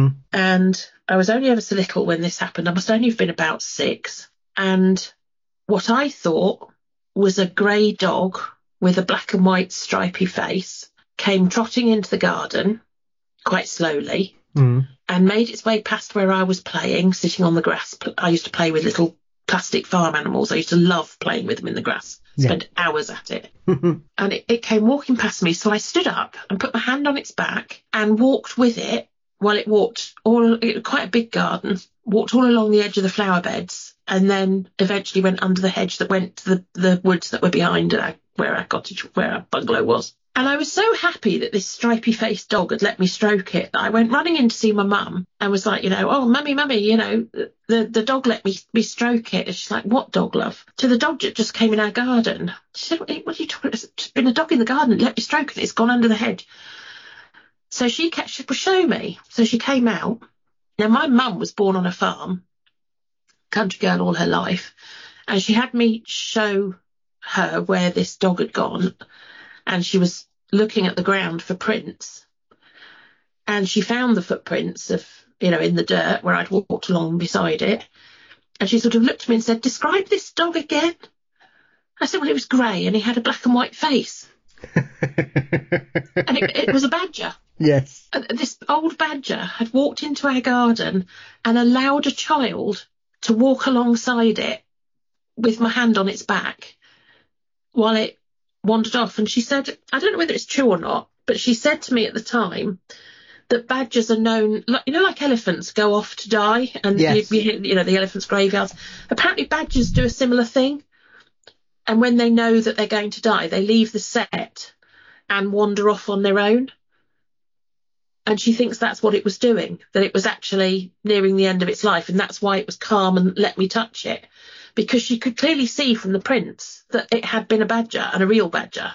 And I was only ever so little when this happened. I must only have been about 6. And what I thought was a grey dog with a black and white stripy face came trotting into the garden quite slowly and made its way past where I was playing, sitting on the grass. I used to play with little plastic farm animals. I used to love playing with them in the grass, spend hours at it. And it came walking past me. So I stood up and put my hand on its back and walked with it while it walked quite a big garden, walked all along the edge of the flower beds, and then eventually went under the hedge that went to the woods that were behind where our bungalow was. And I was so happy that this stripy-faced dog had let me stroke it that I went running in to see my mum and was like, oh, mummy, the dog let me stroke it. And she's like, what dog, love? To the dog that just came in our garden. She said, what are you talking about? There's been a dog in the garden. Let me stroke it. It's gone under the hedge. So she would show me. So she came out. Now, my mum was born on a farm, country girl all her life, and she had me show her where this dog had gone, and she was looking at the ground for prints, and she found the footprints of, in the dirt where I'd walked along beside it, and she sort of looked at me and said, describe this dog again. I said, well, it was grey and he had a black and white face. And it was a badger. Yes. This old badger had walked into our garden and allowed a child to walk alongside it with my hand on its back while it wandered off. And she said, I don't know whether it's true or not, but she said to me at the time that badgers are known, like elephants go off to die, and yes. the elephants' graveyards. Apparently badgers do a similar thing. And when they know that they're going to die, they leave the set and wander off on their own. And she thinks that's what it was doing, that it was actually nearing the end of its life. And that's why it was calm and let me touch it, because she could clearly see from the prints that it had been a badger, and a real badger,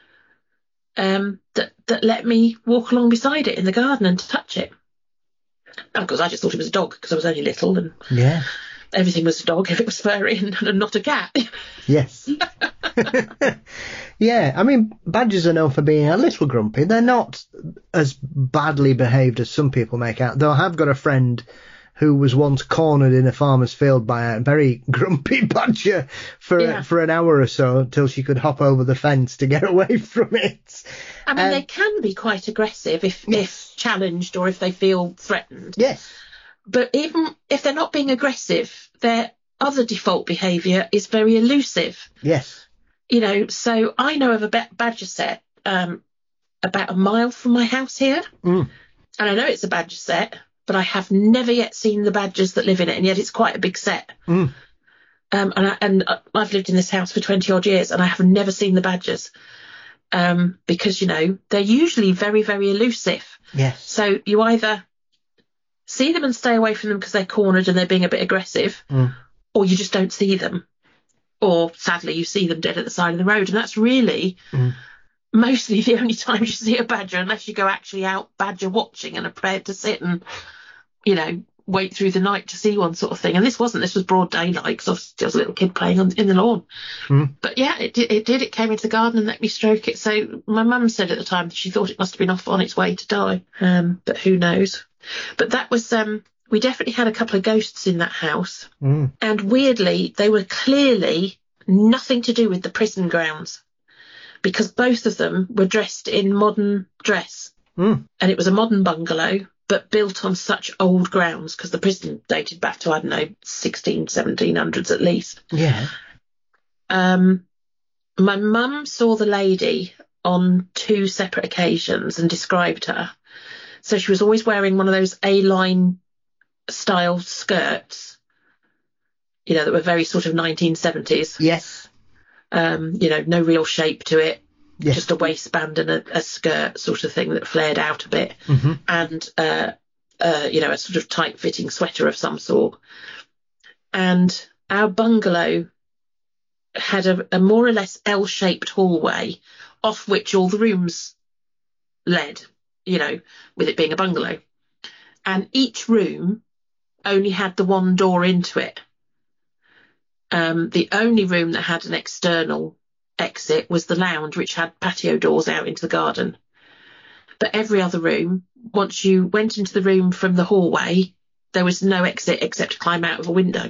that let me walk along beside it in the garden and touch it. And of course, I just thought it was a dog because I was only little, and everything was a dog if it was furry and not a cat. Yes. Yeah, I mean, badgers are known for being a little grumpy. They're not as badly behaved as some people make out, though I have got a friend who was once cornered in a farmer's field by a very grumpy badger for an hour or so until she could hop over the fence to get away from it. I mean, they can be quite aggressive if challenged or if they feel threatened. Yes. But even if they're not being aggressive, their other default behaviour is very elusive. Yes. You know, so I know of a badger set about a mile from my house here. And I know it's a badger set, but I have never yet seen the badgers that live in it, and yet it's quite a big set. And I've lived in this house for 20 odd years, and I have never seen the badgers because, you know, they're usually very, very elusive. Yes. So you either see them and stay away from them because they're cornered and they're being a bit aggressive, or you just don't see them. Or sadly, you see them dead at the side of the road, and that's really mostly the only time you see a badger, unless you go actually out badger watching and are prepared to sit and, you know, wait through the night to see one sort of thing. And this was broad daylight because I was a little kid playing in the lawn. But yeah, it did. It came into the garden and let me stroke it. So my mum said at the time that she thought it must have been off on its way to die. But who knows? But that was, we definitely had a couple of ghosts in that house. And weirdly, they were clearly nothing to do with the prison grounds, because both of them were dressed in modern dress. And it was a modern bungalow, but built on such old grounds, because the prison dated back to, I don't know, 1700s at least. Yeah. My mum saw the lady on 2 separate occasions and described her. So she was always wearing one of those A-line style skirts, you know, that were very sort of 1970s. Yes. You know, no real shape to it. Yes. Just a waistband and a skirt sort of thing that flared out a bit. And, you know, a sort of tight-fitting sweater of some sort. And our bungalow had a more or less L-shaped hallway off which all the rooms led, you know, with it being a bungalow. And each room only had the one door into it. The only room that had an external exit was the lounge, which had patio doors out into the garden. But every other room, once you went into the room from the hallway, there was no exit except to climb out of a window.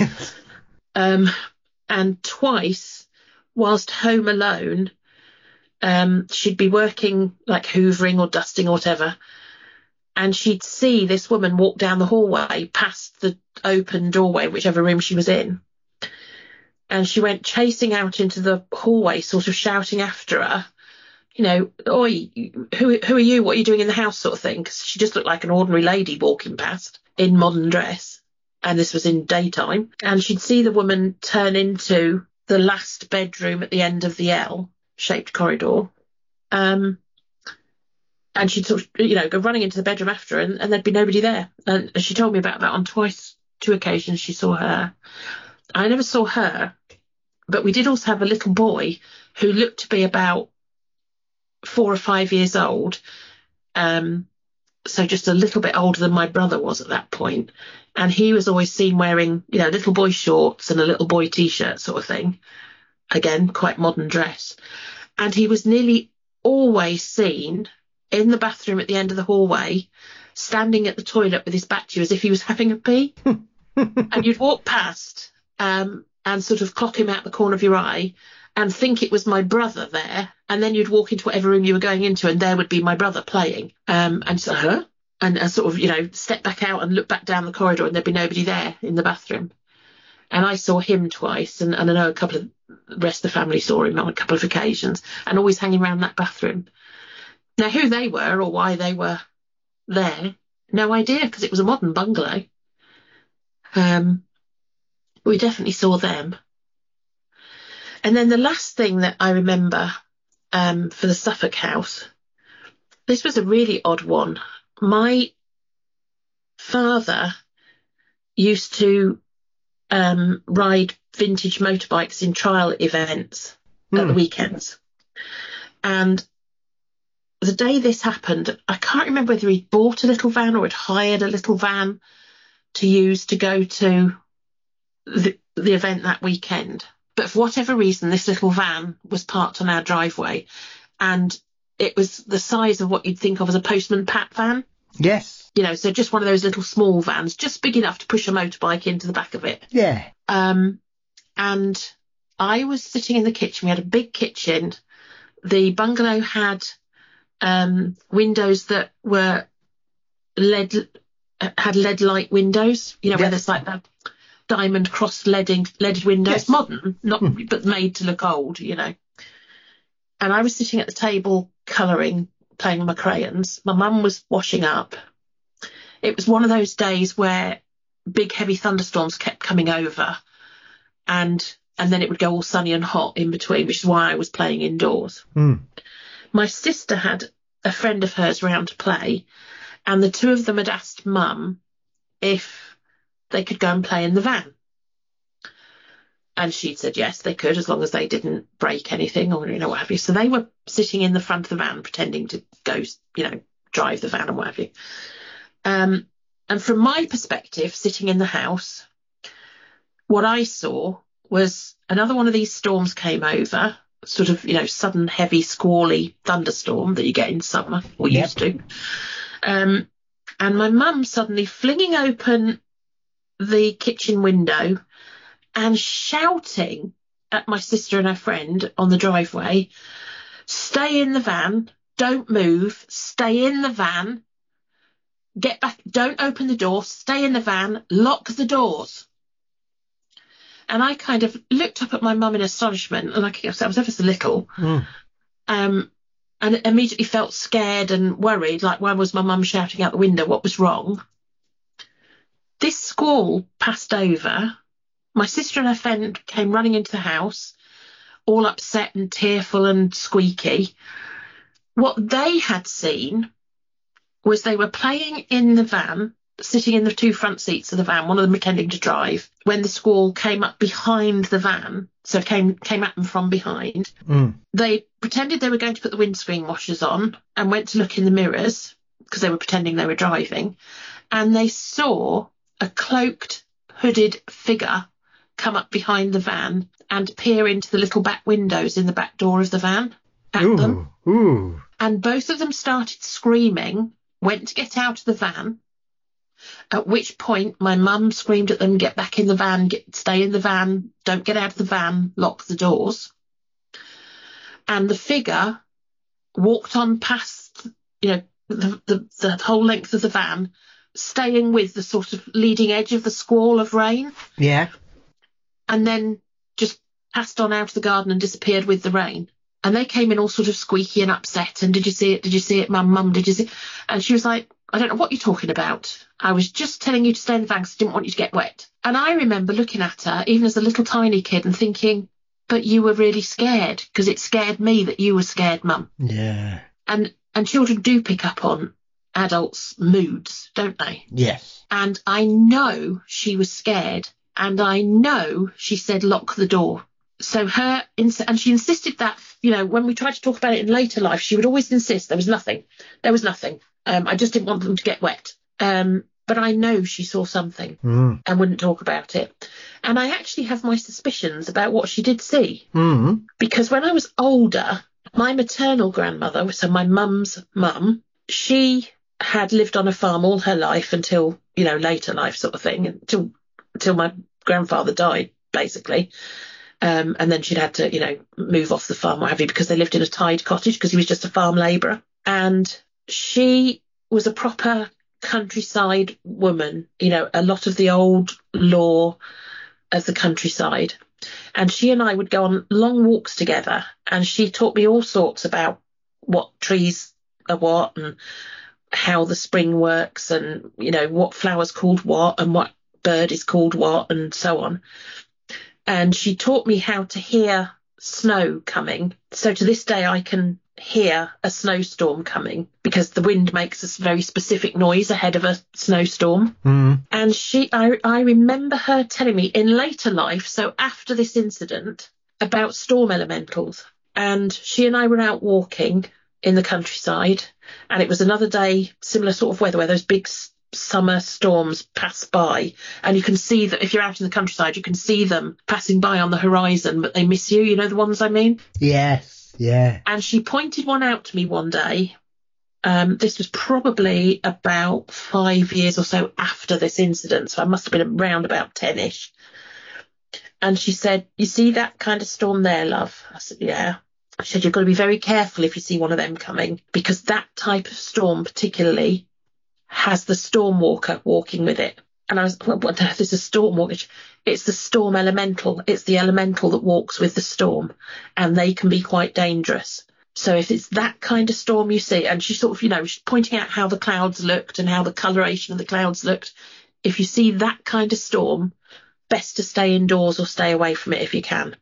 And twice, whilst home alone, she'd be working, like hoovering or dusting or whatever, and she'd see this woman walk down the hallway past the open doorway, whichever room she was in. And she went chasing out into the hallway, sort of shouting after her, you know, "Oi, who are you? What are you doing in the house?" sort of thing. Because she just looked like an ordinary lady walking past in modern dress. And this was in daytime. And she'd see the woman turn into the last bedroom at the end of the L-shaped corridor. And she'd sort of, you know, go running into the bedroom after her, and there'd be nobody there. And she told me about that on 2 occasions she saw her. I never saw her, but we did also have a little boy who looked to be about 4 or 5 years old. So just a little bit older than my brother was at that point. And he was always seen wearing, you know, little boy shorts and a little boy T-shirt sort of thing. Again, quite modern dress. And he was nearly always seen in the bathroom at the end of the hallway, standing at the toilet with his back to you as if he was having a pee. And you'd walk past and sort of clock him out the corner of your eye and think it was my brother there. And then you'd walk into whatever room you were going into, and there would be my brother playing. And so, huh? And sort of, you know, step back out and look back down the corridor, and there'd be nobody there in the bathroom. And I saw him twice, and I know a couple of the rest of the family saw him on a couple of occasions, and always hanging around that bathroom. Now, who they were or why they were there, no idea, because it was a modern bungalow. We definitely saw them. And then the last thing that I remember for the Suffolk house, this was a really odd one. My father used to ride vintage motorbikes in trial events at the weekends. And the day this happened, I can't remember whether he'd bought a little van or had hired a little van to use to go to the event that weekend. But for whatever reason, this little van was parked on our driveway, and it was the size of what you'd think of as a Postman Pat van. Yes. You know, so just one of those little small vans, just big enough to push a motorbike into the back of it. Yeah. And I was sitting in the kitchen. We had a big kitchen. The bungalow had windows that were lead light windows, you know, where there's like the diamond cross leaded windows, modern, but made to look old, you know. And I was sitting at the table colouring, playing with my crayons. My mum was washing up. It was one of those days where big heavy thunderstorms kept coming over, and then it would go all sunny and hot in between, which is why I was playing indoors. My sister had a friend of hers round to play, and the two of them had asked Mum if they could go and play in the van. And she'd said yes, they could, as long as they didn't break anything or, you know, what have you. So they were sitting in the front of the van pretending to go, you know, drive the van and what have you. And from my perspective, sitting in the house, what I saw was another one of these storms came over, sort of, you know, sudden, heavy, squally thunderstorm that you get in summer, or used to. And my mum suddenly flinging open the kitchen window and shouting at my sister and her friend on the driveway, "Stay in the van, don't move, stay in the van, get back, don't open the door, stay in the van, lock the doors." And I kind of looked up at my mum in astonishment, like I was ever so little, and immediately felt scared and worried, like, why was my mum shouting out the window? What was wrong? This squall passed over. My sister and her friend came running into the house, all upset and tearful and squeaky. What they had seen was they were playing in the van, sitting in the two front seats of the van, one of them pretending to drive, when the squall came up behind the van, so it came at them from behind. They pretended they were going to put the windscreen washers on and went to look in the mirrors because they were pretending they were driving, and they saw a cloaked, hooded figure come up behind the van and peer into the little back windows in the back door of the van at them. And both of them started screaming, went to get out of the van, at which point my mum screamed at them, "Get back in the van, stay in the van, don't get out of the van, lock the doors." And the figure walked on past, you know, the whole length of the van, staying with the sort of leading edge of the squall of rain. Yeah. And then just passed on out of the garden and disappeared with the rain. And they came in all sort of squeaky and upset. And "Did you see it? Did you see it, Mum? Did you see it?" And she was like, "I don't know what you're talking about. I was just telling you to stay in the van because I didn't want you to get wet." And I remember looking at her, even as a little tiny kid, and thinking, but you were really scared, because it scared me that you were scared, Mum. Yeah. And children do pick up on adults' moods, don't they? Yes. And I know she was scared. And I know she said, "Lock the door." So and she insisted that, you know, when we tried to talk about it in later life, she would always insist there was nothing. I just didn't want them to get wet. But I know she saw something and wouldn't talk about it. And I actually have my suspicions about what she did see. Because when I was older, my maternal grandmother, so my mum's mum, she had lived on a farm all her life until, you know, later life sort of thing, until my grandfather died, basically. And then she'd had to, you know, move off the farm, what have you, because they lived in a tied cottage because he was just a farm labourer. And she was a proper countryside woman, you know, a lot of the old law of the countryside. And she and I would go on long walks together, and she taught me all sorts about what trees are what and how the spring works, and, you know, what flower's called what and what bird is called what, and so on. And she taught me how to hear snow coming. So to this day I can hear a snowstorm coming, because the wind makes a very specific noise ahead of a snowstorm. And I remember her telling me in later life, so after this incident, about storm elementals. And she and I were out walking in the countryside, and it was another day, similar sort of weather, where those big summer storms pass by, and you can see that if you're out in the countryside, you can see them passing by on the horizon, but they miss you. You know the ones I mean? Yes, yeah. And she pointed one out to me one day, This was probably about 5 years or so after this incident, so I must have been around about 10-ish. And she said, "You see that kind of storm there, love?" I said, "Yeah." She said, "You've got to be very careful if you see one of them coming, because that type of storm particularly has the storm walker walking with it." And I was, "What on earth is a storm walker?" "It's the storm elemental. It's the elemental that walks with the storm, and they can be quite dangerous. So if it's that kind of storm you see," and she sort of, she's pointing out how the clouds looked and how the coloration of the clouds looked. "If you see that kind of storm, best to stay indoors or stay away from it if you can."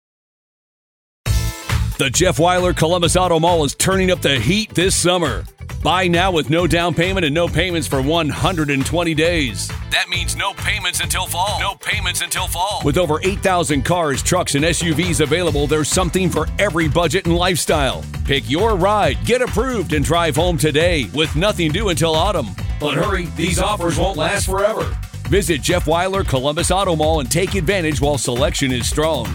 The Jeff Weiler Columbus Auto Mall is turning up the heat this summer. Buy now with no down payment and no payments for 120 days. That means no payments until fall. No payments until fall. With over 8,000 cars, trucks, and SUVs available, there's something for every budget and lifestyle. Pick your ride, get approved, and drive home today with nothing due until autumn. But hurry, these offers won't last forever. Visit Jeff Weiler Columbus Auto Mall and take advantage while selection is strong.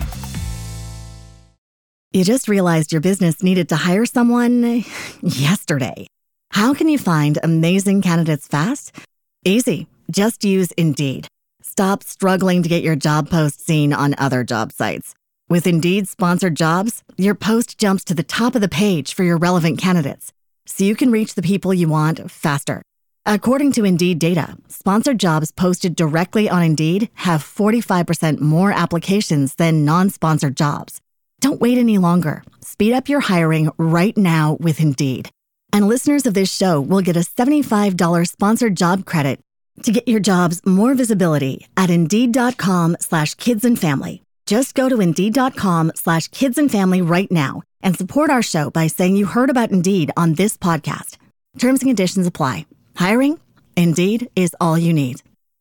You just realized your business needed to hire someone yesterday. How can you find amazing candidates fast? Easy. Just use Indeed. Stop struggling to get your job post seen on other job sites. With Indeed sponsored jobs, your post jumps to the top of the page for your relevant candidates, so you can reach the people you want faster. According to Indeed data, sponsored jobs posted directly on Indeed have 45% more applications than non-sponsored jobs. Don't wait any longer. Speed up your hiring right now with Indeed. And listeners of this show will get a $75 sponsored job credit to get your jobs more visibility at Indeed.com/kidsandfamily. Just go to Indeed.com/kidsandfamily right now and support our show by saying you heard about Indeed on this podcast. Terms and conditions apply. Hiring? Indeed is all you need.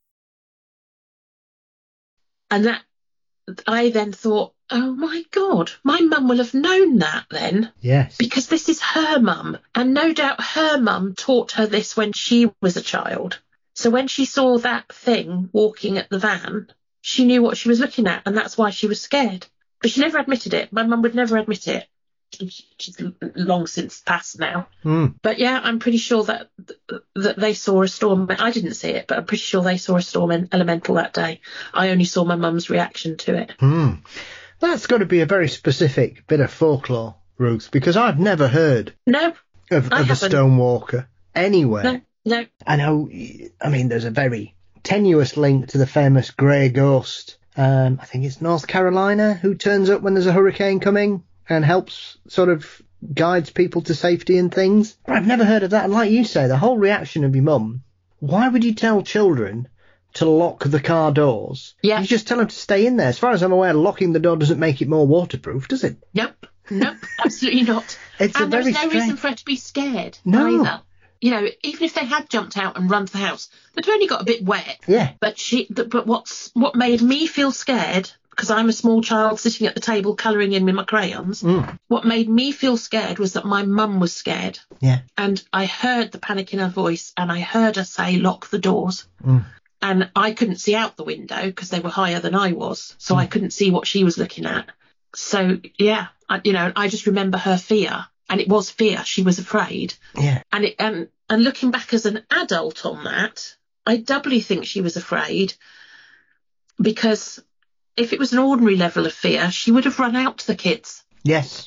And that, I then thought, oh my God, my mum will have known that then. Yes. Because this is her mum. And no doubt her mum taught her this when she was a child. So when she saw that thing walking at the van, she knew what she was looking at, and that's why she was scared. But she never admitted it. My mum would never admit it. She's long since passed now. But yeah, I'm pretty sure that they saw a storm. I didn't see it, but I'm pretty sure they saw a storm elemental that day. I only saw my mum's reaction to it. That's got to be a very specific bit of folklore, Ruth, because I've never heard of a stonewalker anywhere. No. I know, there's a very tenuous link to the famous grey ghost. I think it's North Carolina, who turns up when there's a hurricane coming and helps, sort of guides people to safety and things. But I've never heard of that. And like you say, the whole reaction of your mum, why would you tell children to lock the car doors? Yeah. You just tell them to stay in there. As far as I'm aware, locking the door doesn't make it more waterproof, does it? Nope, absolutely not. And there's no reason for her to be scared either. Even if they had jumped out and run to the house, they'd only got a bit wet. Yeah. But what made me feel scared, because I'm a small child sitting at the table colouring in with my crayons, what made me feel scared was that my mum was scared. Yeah. And I heard the panic in her voice, and I heard her say, "Lock the doors." And I couldn't see out the window because they were higher than I was, so I couldn't see what she was looking at. So, yeah, I just remember her fear. And it was fear. She was afraid. Yeah. And looking back as an adult on that, I doubly think she was afraid, because if it was an ordinary level of fear, she would have run out to the kids. Yes.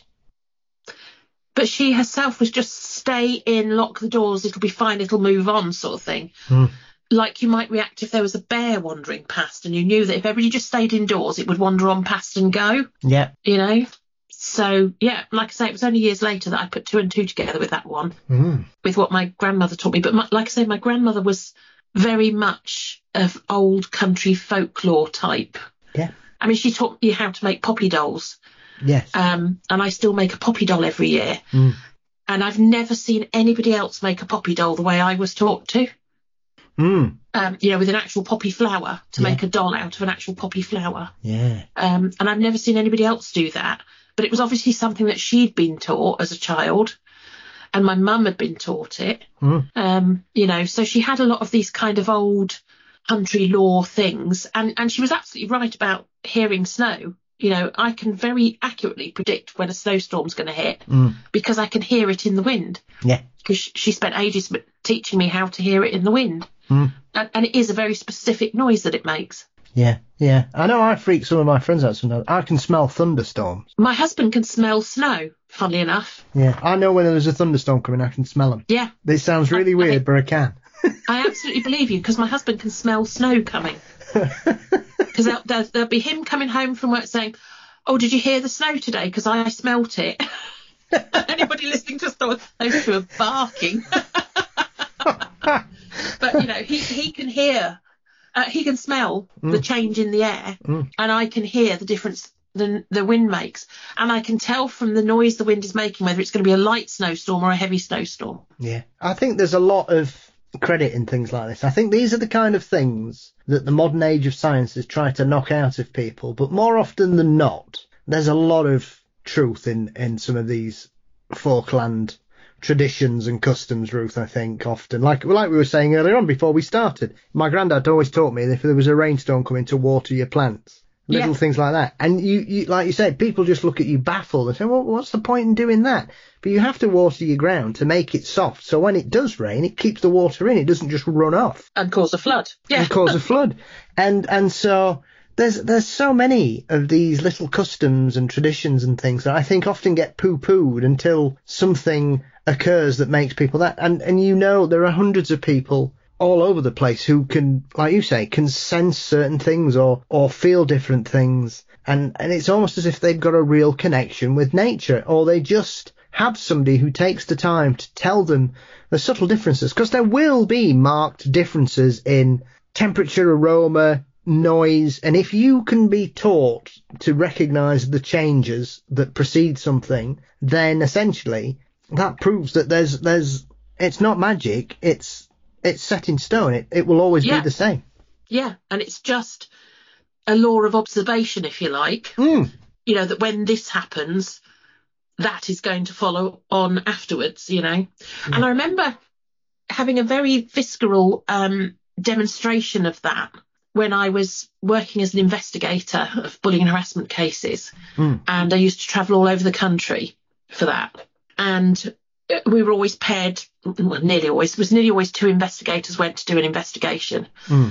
But she herself was just stay in, lock the doors, it'll be fine, it'll move on sort of thing. Like you might react if there was a bear wandering past and you knew that if everybody just stayed indoors, it would wander on past and go. Yeah. So, yeah, like I say, it was only years later that I put two and two together with that one, with what my grandmother taught me. But like I say, my grandmother was very much of old country folklore type. Yeah. She taught me how to make poppy dolls. Yes. And I still make a poppy doll every year. And I've never seen anybody else make a poppy doll the way I was taught to. With an actual poppy flower, to make a doll out of an actual poppy flower. Yeah. And I've never seen anybody else do that. But it was obviously something that she'd been taught as a child, and my mum had been taught it. So she had a lot of these kind of old country lore things, and she was absolutely right about hearing snow. You know, I can very accurately predict when a snowstorm's going to hit because I can hear it in the wind. Yeah. Because she spent ages teaching me how to hear it in the wind. And it is a very specific noise that it makes. Yeah, yeah. I know I freak some of my friends out sometimes. I can smell thunderstorms. My husband can smell snow, funnily enough. Yeah, I know when there's a thunderstorm coming, I can smell them. Yeah. This sounds really weird, but I can. I absolutely believe you, because my husband can smell snow coming. Because there'll be him coming home from work saying, "Oh, did you hear the snow today? Because I smelt it." Anybody listening to us, those two are barking. But, you know, he can hear, he can smell the change in the air, and I can hear the difference the wind makes. And I can tell from the noise the wind is making whether it's going to be a light snowstorm or a heavy snowstorm. Yeah, I think there's a lot of credit in things like this. I think these are the kind of things that the modern age of science has tried to knock out of people, but more often than not, there's a lot of truth in some of these folkland traditions and customs, Ruth. I think often, like we were saying earlier on before we started, my granddad always taught me that if there was a rainstorm coming, to water your plants. Little things like that. And you like you said, people just look at you baffled and say, well, what's the point in doing that? But you have to water your ground to make it soft, so when it does rain, it keeps the water in. It doesn't just run off and cause a flood. Yeah, and cause a flood. And so there's so many of these little customs and traditions and things that I think often get poo-pooed until something occurs that makes people that. And you know, there are hundreds of people all over the place who can, like you say, can sense certain things or feel different things. And it's almost as if they've got a real connection with nature, or they just have somebody who takes the time to tell them the subtle differences, because there will be marked differences in temperature, aroma, noise. And if you can be taught to recognize the changes that precede something, then essentially that proves that there's it's not magic, it's set in stone. It will always be the same. Yeah, and it's just a law of observation, if you like. You know, that when this happens, that is going to follow on afterwards, you know. And I remember having a very visceral demonstration of that when I was working as an investigator of bullying and harassment cases. And I used to travel all over the country for that. And we were always paired, well, nearly always two investigators went to do an investigation.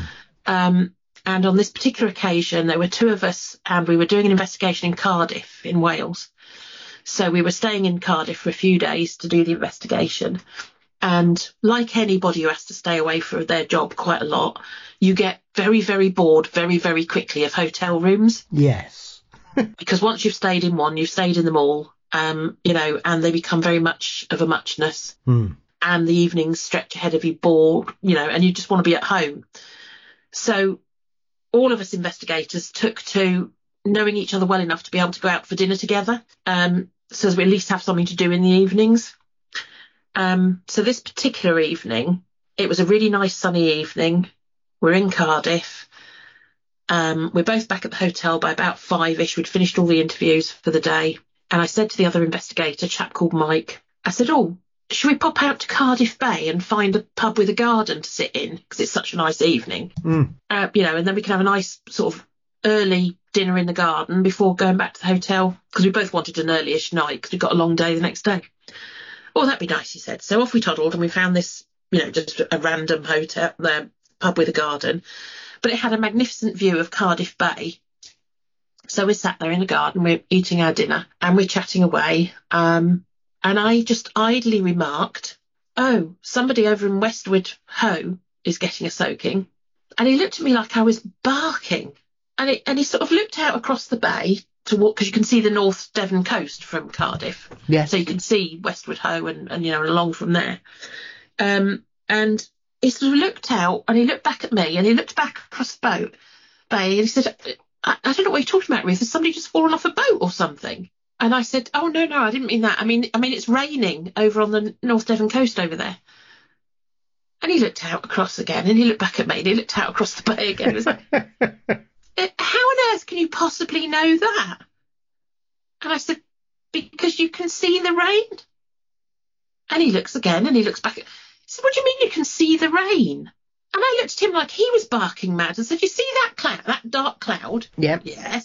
And on this particular occasion, there were two of us, and we were doing an investigation in Cardiff in Wales. So we were staying in Cardiff for a few days to do the investigation. And like anybody who has to stay away from their job quite a lot, you get very, very bored very, very quickly of hotel rooms. Yes. Because once you've stayed in one, you've stayed in them all. You know, and they become very much of a muchness. And the evenings stretch ahead of you, bored, you know, and you just want to be at home. So all of us investigators took to knowing each other well enough to be able to go out for dinner together, so as we at least have something to do in the evenings. So this particular evening, it was a really nice sunny evening. We're in Cardiff. We're both back at the hotel by about 5-ish. We'd finished all the interviews for the day. And I said to the other investigator, a chap called Mike, I said, "Oh, should we pop out to Cardiff Bay and find a pub with a garden to sit in? Because it's such a nice evening." You know, and then we can have a nice sort of early dinner in the garden before going back to the hotel, because we both wanted an early-ish night because we've got a long day the next day. "Oh, that'd be nice," he said. So off we toddled, and we found this, you know, just a random hotel, pub with a garden. But it had a magnificent view of Cardiff Bay. So we sat there in the garden, we're eating our dinner, and we're chatting away. And I just idly remarked, "Oh, somebody over in Westward Ho is getting a soaking." And he looked at me like I was barking. And he sort of looked out across the bay to walk, because you can see the North Devon coast from Cardiff. Yes. So you can see Westward Ho and you know, along from there. And he sort of looked out, and he looked back at me, and he looked back across the bay, and he said, I don't know what you're talking about, Ruth. Has somebody just fallen off a boat or something?" And I said, "Oh, no, I didn't mean that. I mean, it's raining over on the North Devon coast over there." And he looked out across again, and he looked back at me, and he looked out across the bay again. He was like, "How on earth can you possibly know that?" And I said, "Because you can see the rain." And he looks again, and he looks back. He said, "What do you mean you can see the rain?" And I looked at him like he was barking mad and said, "You see that cloud, that dark cloud?" Yeah. "Yes."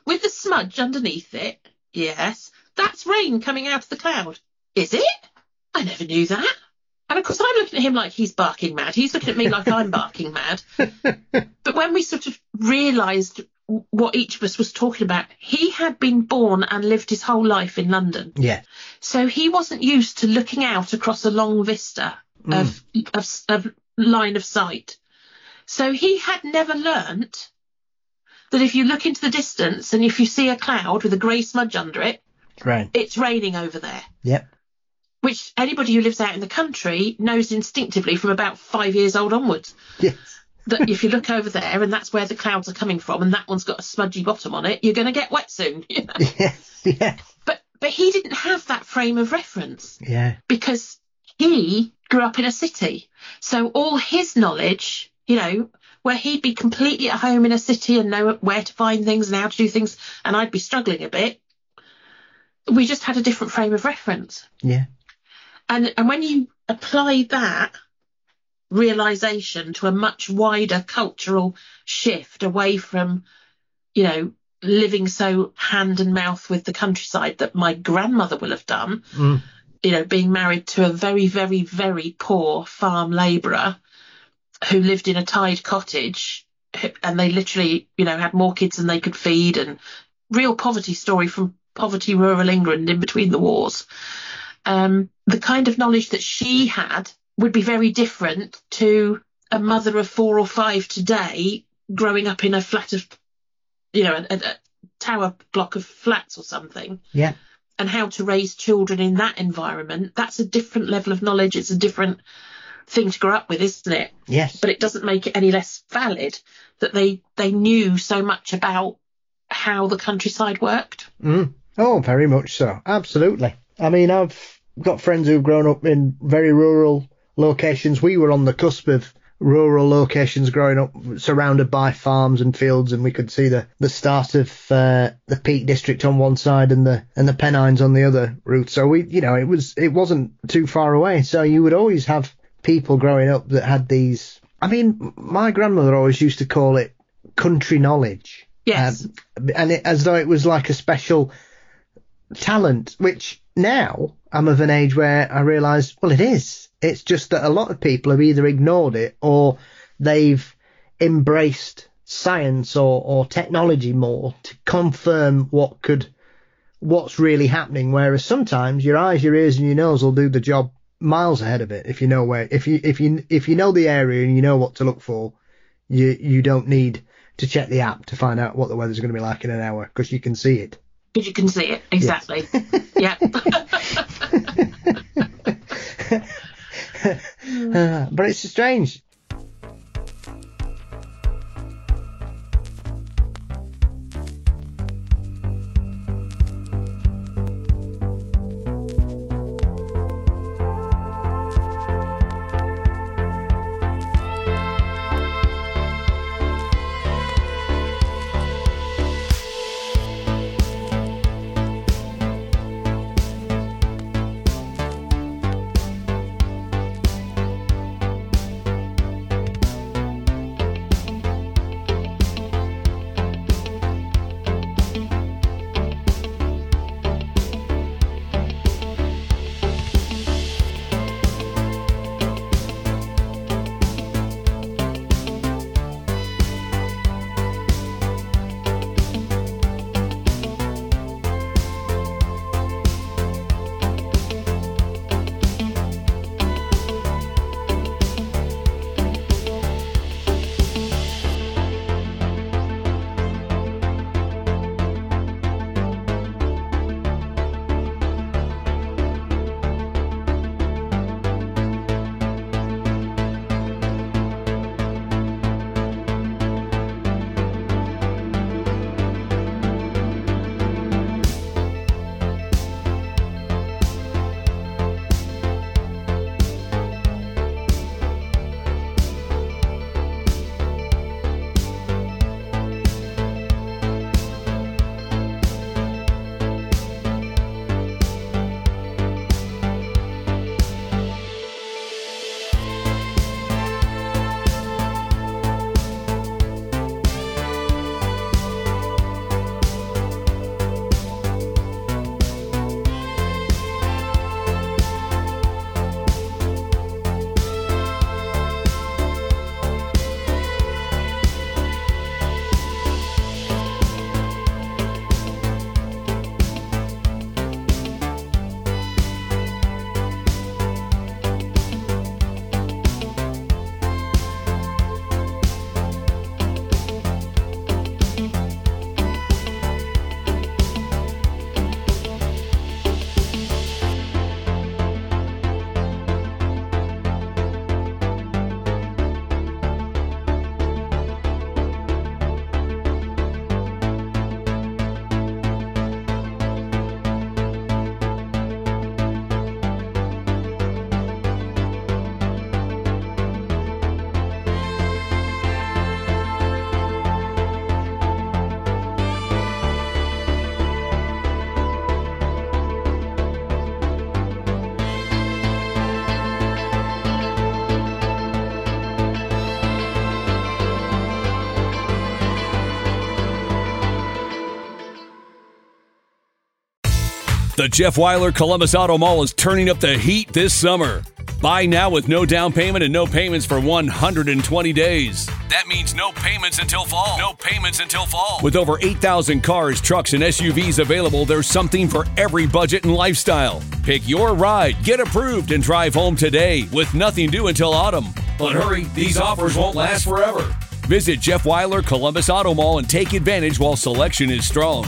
with the smudge underneath it. Yes, that's rain coming out of the cloud. Is it? I never knew that. And of course I'm looking at him like he's barking mad. He's looking at me like I'm barking mad. But when we sort of realised what each of us was talking about, he had been born and lived his whole life in London. Yeah. So he wasn't used to looking out across a long vista of line of sight. So he had never learnt that if you look into the distance and if you see a cloud with a grey smudge under it, right, it's raining over there. Yep. Which anybody who lives out in the country knows instinctively from about 5 years old onwards. Yes. That if you look over there and that's where the clouds are coming from and that one's got a smudgy bottom on it, you're going to get wet soon. You know? Yes, yes. But he didn't have that frame of reference. Yeah. Because he grew up in a city. So all his knowledge, you know, where he'd be completely at home in a city and know where to find things and how to do things, and I'd be struggling a bit, we just had a different frame of reference. Yeah. And when you apply that realisation to a much wider cultural shift away from, you know, living so hand and mouth with the countryside that my grandmother will have done, you know, being married to a very, very, very poor farm labourer who lived in a tied cottage, and they literally, you know, had more kids than they could feed, and real poverty story from poverty rural England in between the wars. The kind of knowledge that she had would be very different to a mother of 4 or 5 today growing up in a flat of, you know, a tower block of flats or something. Yeah. And how to raise children in that environment. That's a different level of knowledge. It's a different thing to grow up with, isn't it? Yes. But it doesn't make it any less valid that they knew so much about how the countryside worked. Oh, very much so. Absolutely. I mean, I've got friends who've grown up in very rural locations. We were on the cusp of rural locations growing up, surrounded by farms and fields, and we could see the start of the Peak District on one side and the Pennines on the other route. So we, you know, it wasn't too far away. So you would always have people growing up that had these. I mean, my grandmother always used to call it country knowledge. Yes. And as though it was like a special talent, which now I'm of an age where I realise, well, it is. It's just that a lot of people have either ignored it or they've embraced science or technology more to confirm what's really happening. Whereas sometimes your eyes, your ears, and your nose will do the job miles ahead of it. If you know where, if you know the area and you know what to look for, you don't need to check the app to find out what the weather's going to be like in an hour, because you can see it. Because you can see it, exactly. Yes. Yeah. But it's strange. The Jeff Weiler Columbus Auto Mall is turning up the heat this summer. Buy now with no down payment and no payments for 120 days. That means no payments until fall. No payments until fall. With over 8,000 cars, trucks, and SUVs available, there's something for every budget and lifestyle. Pick your ride, get approved, and drive home today with nothing due until autumn. But hurry, these offers won't last forever. Visit Jeff Weiler Columbus Auto Mall and take advantage while selection is strong.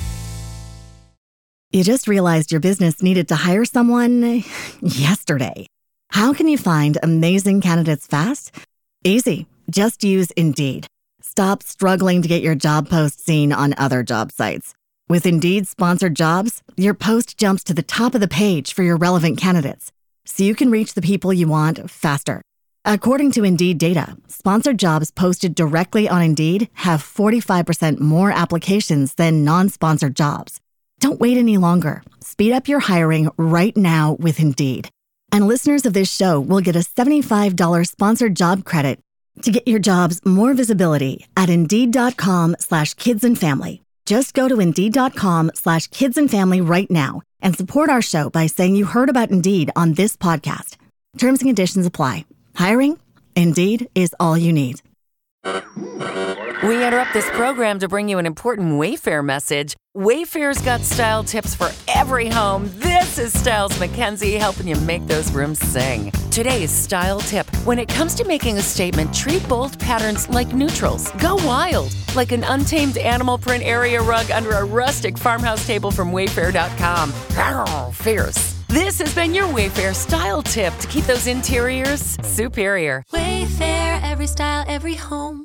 You just realized your business needed to hire someone yesterday. How can you find amazing candidates fast? Easy. Just use Indeed. Stop struggling to get your job post seen on other job sites. With Indeed sponsored jobs, your post jumps to the top of the page for your relevant candidates, so you can reach the people you want faster. According to Indeed data, sponsored jobs posted directly on Indeed have 45% more applications than non-sponsored jobs. Don't wait any longer. Speed up your hiring right now with Indeed. And listeners of this show will get a $75 sponsored job credit to get your jobs more visibility at Indeed.com/kidsandfamily. Just go to Indeed.com/kidsandfamily right now and support our show by saying you heard about Indeed on this podcast. Terms and conditions apply. Hiring? Indeed is all you need. We interrupt this program to bring you an important Wayfair message. Wayfair's got style tips for every home. This is Styles McKenzie helping you make those rooms sing. Today's style tip. When it comes to making a statement, treat bold patterns like neutrals. Go wild, like an untamed animal print area rug under a rustic farmhouse table from Wayfair.com. Arr, fierce. This has been your Wayfair style tip to keep those interiors superior. Wayfair, every style, every home.